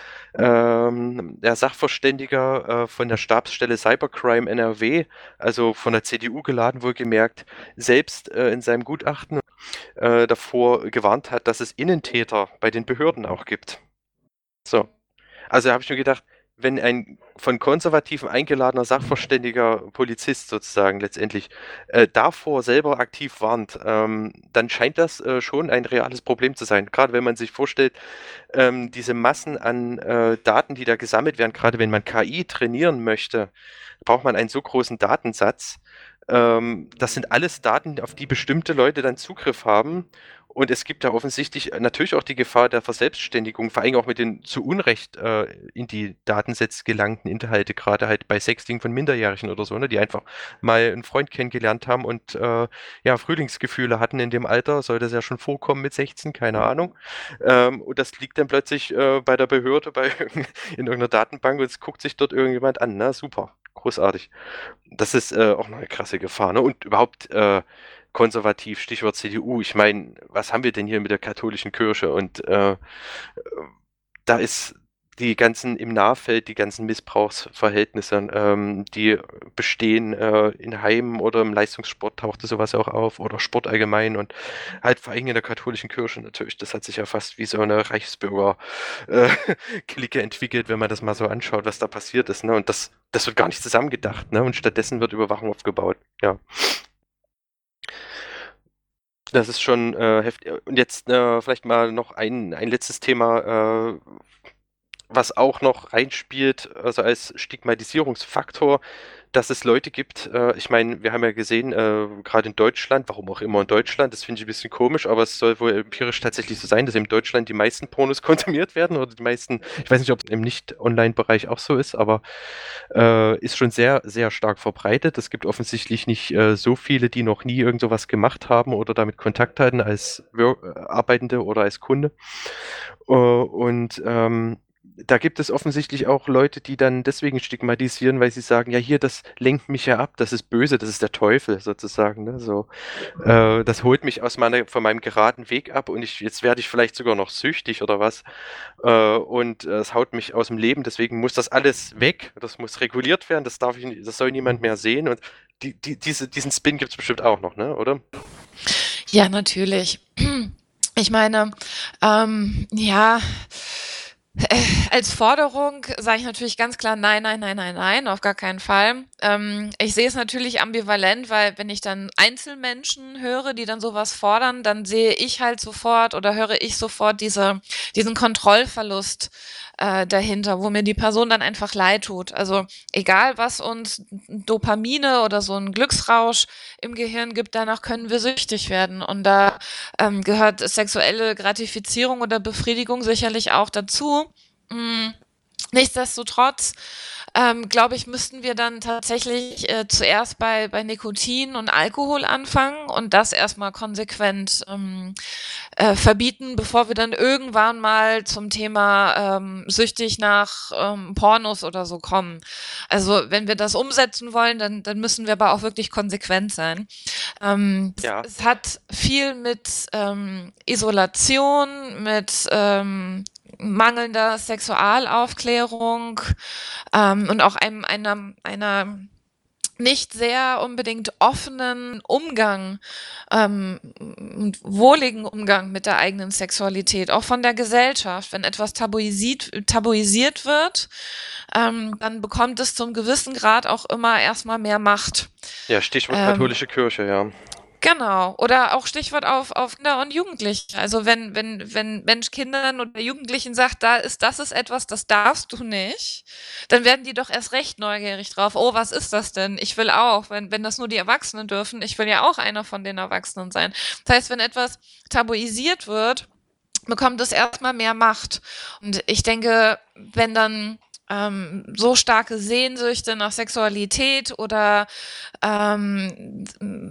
ähm, der Sachverständiger äh, von der Stabsstelle Cybercrime N R W, also von der C D U geladen wohlgemerkt, selbst äh, in seinem Gutachten äh, davor gewarnt hat, dass es Innentäter bei den Behörden auch gibt. So. Also habe ich mir gedacht, wenn ein von Konservativen eingeladener Sachverständiger Polizist sozusagen letztendlich äh, davor selber aktiv warnt, ähm, dann scheint das äh, schon ein reales Problem zu sein. Gerade wenn man sich vorstellt, ähm, diese Massen an äh, Daten, die da gesammelt werden, gerade wenn man K I trainieren möchte, braucht man einen so großen Datensatz. Ähm, das sind alles Daten, auf die bestimmte Leute dann Zugriff haben. Und es gibt da offensichtlich natürlich auch die Gefahr der Verselbstständigung, vor allem auch mit den zu Unrecht äh, in die Datensätze gelangten Inhalte, gerade halt bei Sexting von Minderjährigen oder so, ne, die einfach mal einen Freund kennengelernt haben und äh, ja, Frühlingsgefühle hatten in dem Alter, soll das ja schon vorkommen mit sechzehn, keine Ahnung. Ähm, und das liegt dann plötzlich äh, bei der Behörde, bei in irgendeiner Datenbank und es guckt sich dort irgendjemand an, ne? Super, großartig. Das ist äh, auch noch eine krasse Gefahr, ne? Und überhaupt, äh, konservativ, Stichwort C D U. Ich meine, was haben wir denn hier mit der katholischen Kirche? Und äh, da ist die ganzen im Nahfeld, die ganzen Missbrauchsverhältnisse, ähm, die bestehen äh, in Heimen oder im Leistungssport tauchte sowas auch auf oder Sport allgemein und halt vor allem in der katholischen Kirche natürlich. Das hat sich ja fast wie so eine Reichsbürger-Clique entwickelt, wenn man das mal so anschaut, was da passiert ist. Ne? Und das, das wird gar nicht zusammengedacht. Ne? Und stattdessen wird Überwachung aufgebaut. Ja. Das ist schon äh, heftig. Und jetzt äh, vielleicht mal noch ein, ein letztes Thema, äh, was auch noch reinspielt, also als Stigmatisierungsfaktor, dass es Leute gibt, äh, ich meine, wir haben ja gesehen, äh, gerade in Deutschland, warum auch immer in Deutschland, das finde ich ein bisschen komisch, aber es soll wohl empirisch tatsächlich so sein, dass in Deutschland die meisten Pornos konsumiert werden oder die meisten, ich weiß nicht, ob es im Nicht-Online-Bereich auch so ist, aber äh, ist schon sehr, sehr stark verbreitet. Es gibt offensichtlich nicht äh, so viele, die noch nie irgend sowas gemacht haben oder damit Kontakt hatten als Wir äh, Arbeitende oder als Kunde. Äh, und ähm, da gibt es offensichtlich auch Leute, die dann deswegen stigmatisieren, weil sie sagen, ja hier, das lenkt mich ja ab, das ist böse, das ist der Teufel sozusagen. Ne? So, äh, das holt mich aus meiner, von meinem geraden Weg ab und ich, jetzt werde ich vielleicht sogar noch süchtig oder was. Äh, und äh, es haut mich aus dem Leben, deswegen muss das alles weg, das muss reguliert werden, das darf ich, das soll niemand mehr sehen. Und die, die, diese, diesen Spin gibt es bestimmt auch noch, ne? Oder? Ja, natürlich. Ich meine, ähm, ja, äh, als Forderung sage ich natürlich ganz klar nein, nein, nein, nein, nein, auf gar keinen Fall. Ähm, ich sehe es natürlich ambivalent, weil wenn ich dann Einzelmenschen höre, die dann sowas fordern, dann sehe ich halt sofort oder höre ich sofort diese, diesen Kontrollverlust äh, dahinter, wo mir die Person dann einfach leid tut. Also egal, was uns Dopamine oder so ein Glücksrausch im Gehirn gibt, danach können wir süchtig werden. Und da ähm, gehört sexuelle Gratifizierung oder Befriedigung sicherlich auch dazu. Mm, Nichtsdestotrotz, ähm, glaube ich, müssten wir dann tatsächlich äh, zuerst bei, bei Nikotin und Alkohol anfangen und das erstmal konsequent ähm, äh, verbieten, bevor wir dann irgendwann mal zum Thema ähm, süchtig nach ähm, Pornos oder so kommen. Also wenn wir das umsetzen wollen, dann, dann müssen wir aber auch wirklich konsequent sein. Ähm, Ja. Es, es hat viel mit ähm, Isolation, mit ähm, mangelnder Sexualaufklärung ähm, und auch einem, einer, einer nicht sehr unbedingt offenen Umgang ähm, und wohligen Umgang mit der eigenen Sexualität, auch von der Gesellschaft. Wenn etwas tabuisiert, tabuisiert wird, ähm, dann bekommt es zum gewissen Grad auch immer erstmal mehr Macht. Ja, Stichwort Ähm, katholische Kirche, ja. Genau. Oder auch Stichwort auf, auf Kinder und Jugendliche. Also wenn, wenn, wenn Mensch Kindern oder Jugendlichen sagt, da ist, das ist etwas, das darfst du nicht, dann werden die doch erst recht neugierig drauf. Oh, was ist das denn? Ich will auch. Wenn, wenn das nur die Erwachsenen dürfen, ich will ja auch einer von den Erwachsenen sein. Das heißt, wenn etwas tabuisiert wird, bekommt es erstmal mehr Macht. Und ich denke, wenn dann ähm, so starke Sehnsüchte nach Sexualität oder ähm,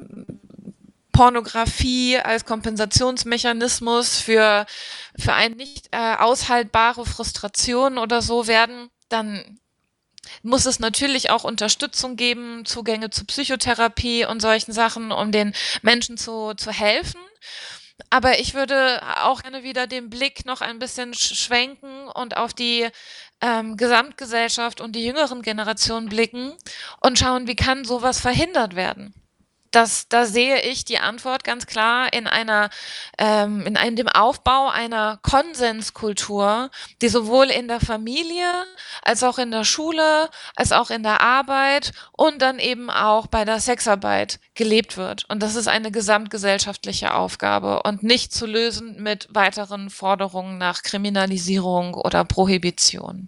Pornografie als Kompensationsmechanismus für, für eine nicht äh, aushaltbare Frustration oder so werden, dann muss es natürlich auch Unterstützung geben, Zugänge zu Psychotherapie und solchen Sachen, um den Menschen zu, zu helfen. Aber ich würde auch gerne wieder den Blick noch ein bisschen schwenken und auf die ähm, Gesamtgesellschaft und die jüngeren Generationen blicken und schauen, wie kann sowas verhindert werden. Das, da sehe ich die Antwort ganz klar in einer, ähm, in einem, dem Aufbau einer Konsenskultur, die sowohl in der Familie als auch in der Schule, als auch in der Arbeit und dann eben auch bei der Sexarbeit gelebt wird. Und das ist eine gesamtgesellschaftliche Aufgabe und nicht zu lösen mit weiteren Forderungen nach Kriminalisierung oder Prohibition.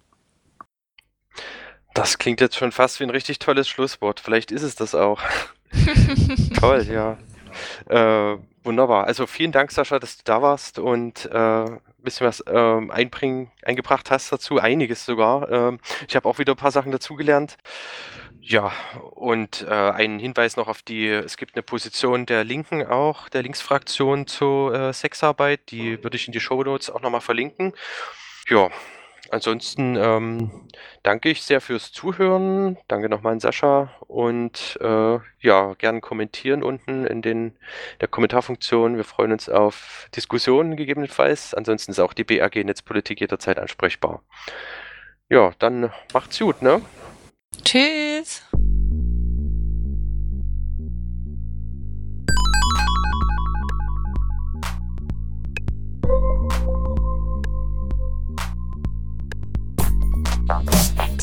Das klingt jetzt schon fast wie ein richtig tolles Schlusswort. Vielleicht ist es das auch. Toll, ja. Äh, wunderbar. Also vielen Dank, Sascha, dass du da warst und äh, ein bisschen was ähm, einbringen, eingebracht hast dazu. Einiges sogar. Ähm, ich habe auch wieder ein paar Sachen dazugelernt. Ja, und äh, einen Hinweis noch auf die, es gibt eine Position der Linken auch, der Linksfraktion zur äh, Sexarbeit. Die würde ich in die Shownotes auch nochmal verlinken. Ja, ansonsten ähm, danke ich sehr fürs Zuhören. Danke nochmal an Sascha und äh, ja, gerne kommentieren unten in den der Kommentarfunktion. Wir freuen uns auf Diskussionen gegebenenfalls. Ansonsten ist auch die B A G Netzpolitik jederzeit ansprechbar. Ja, dann macht's gut, ne? Tschüss. Bye.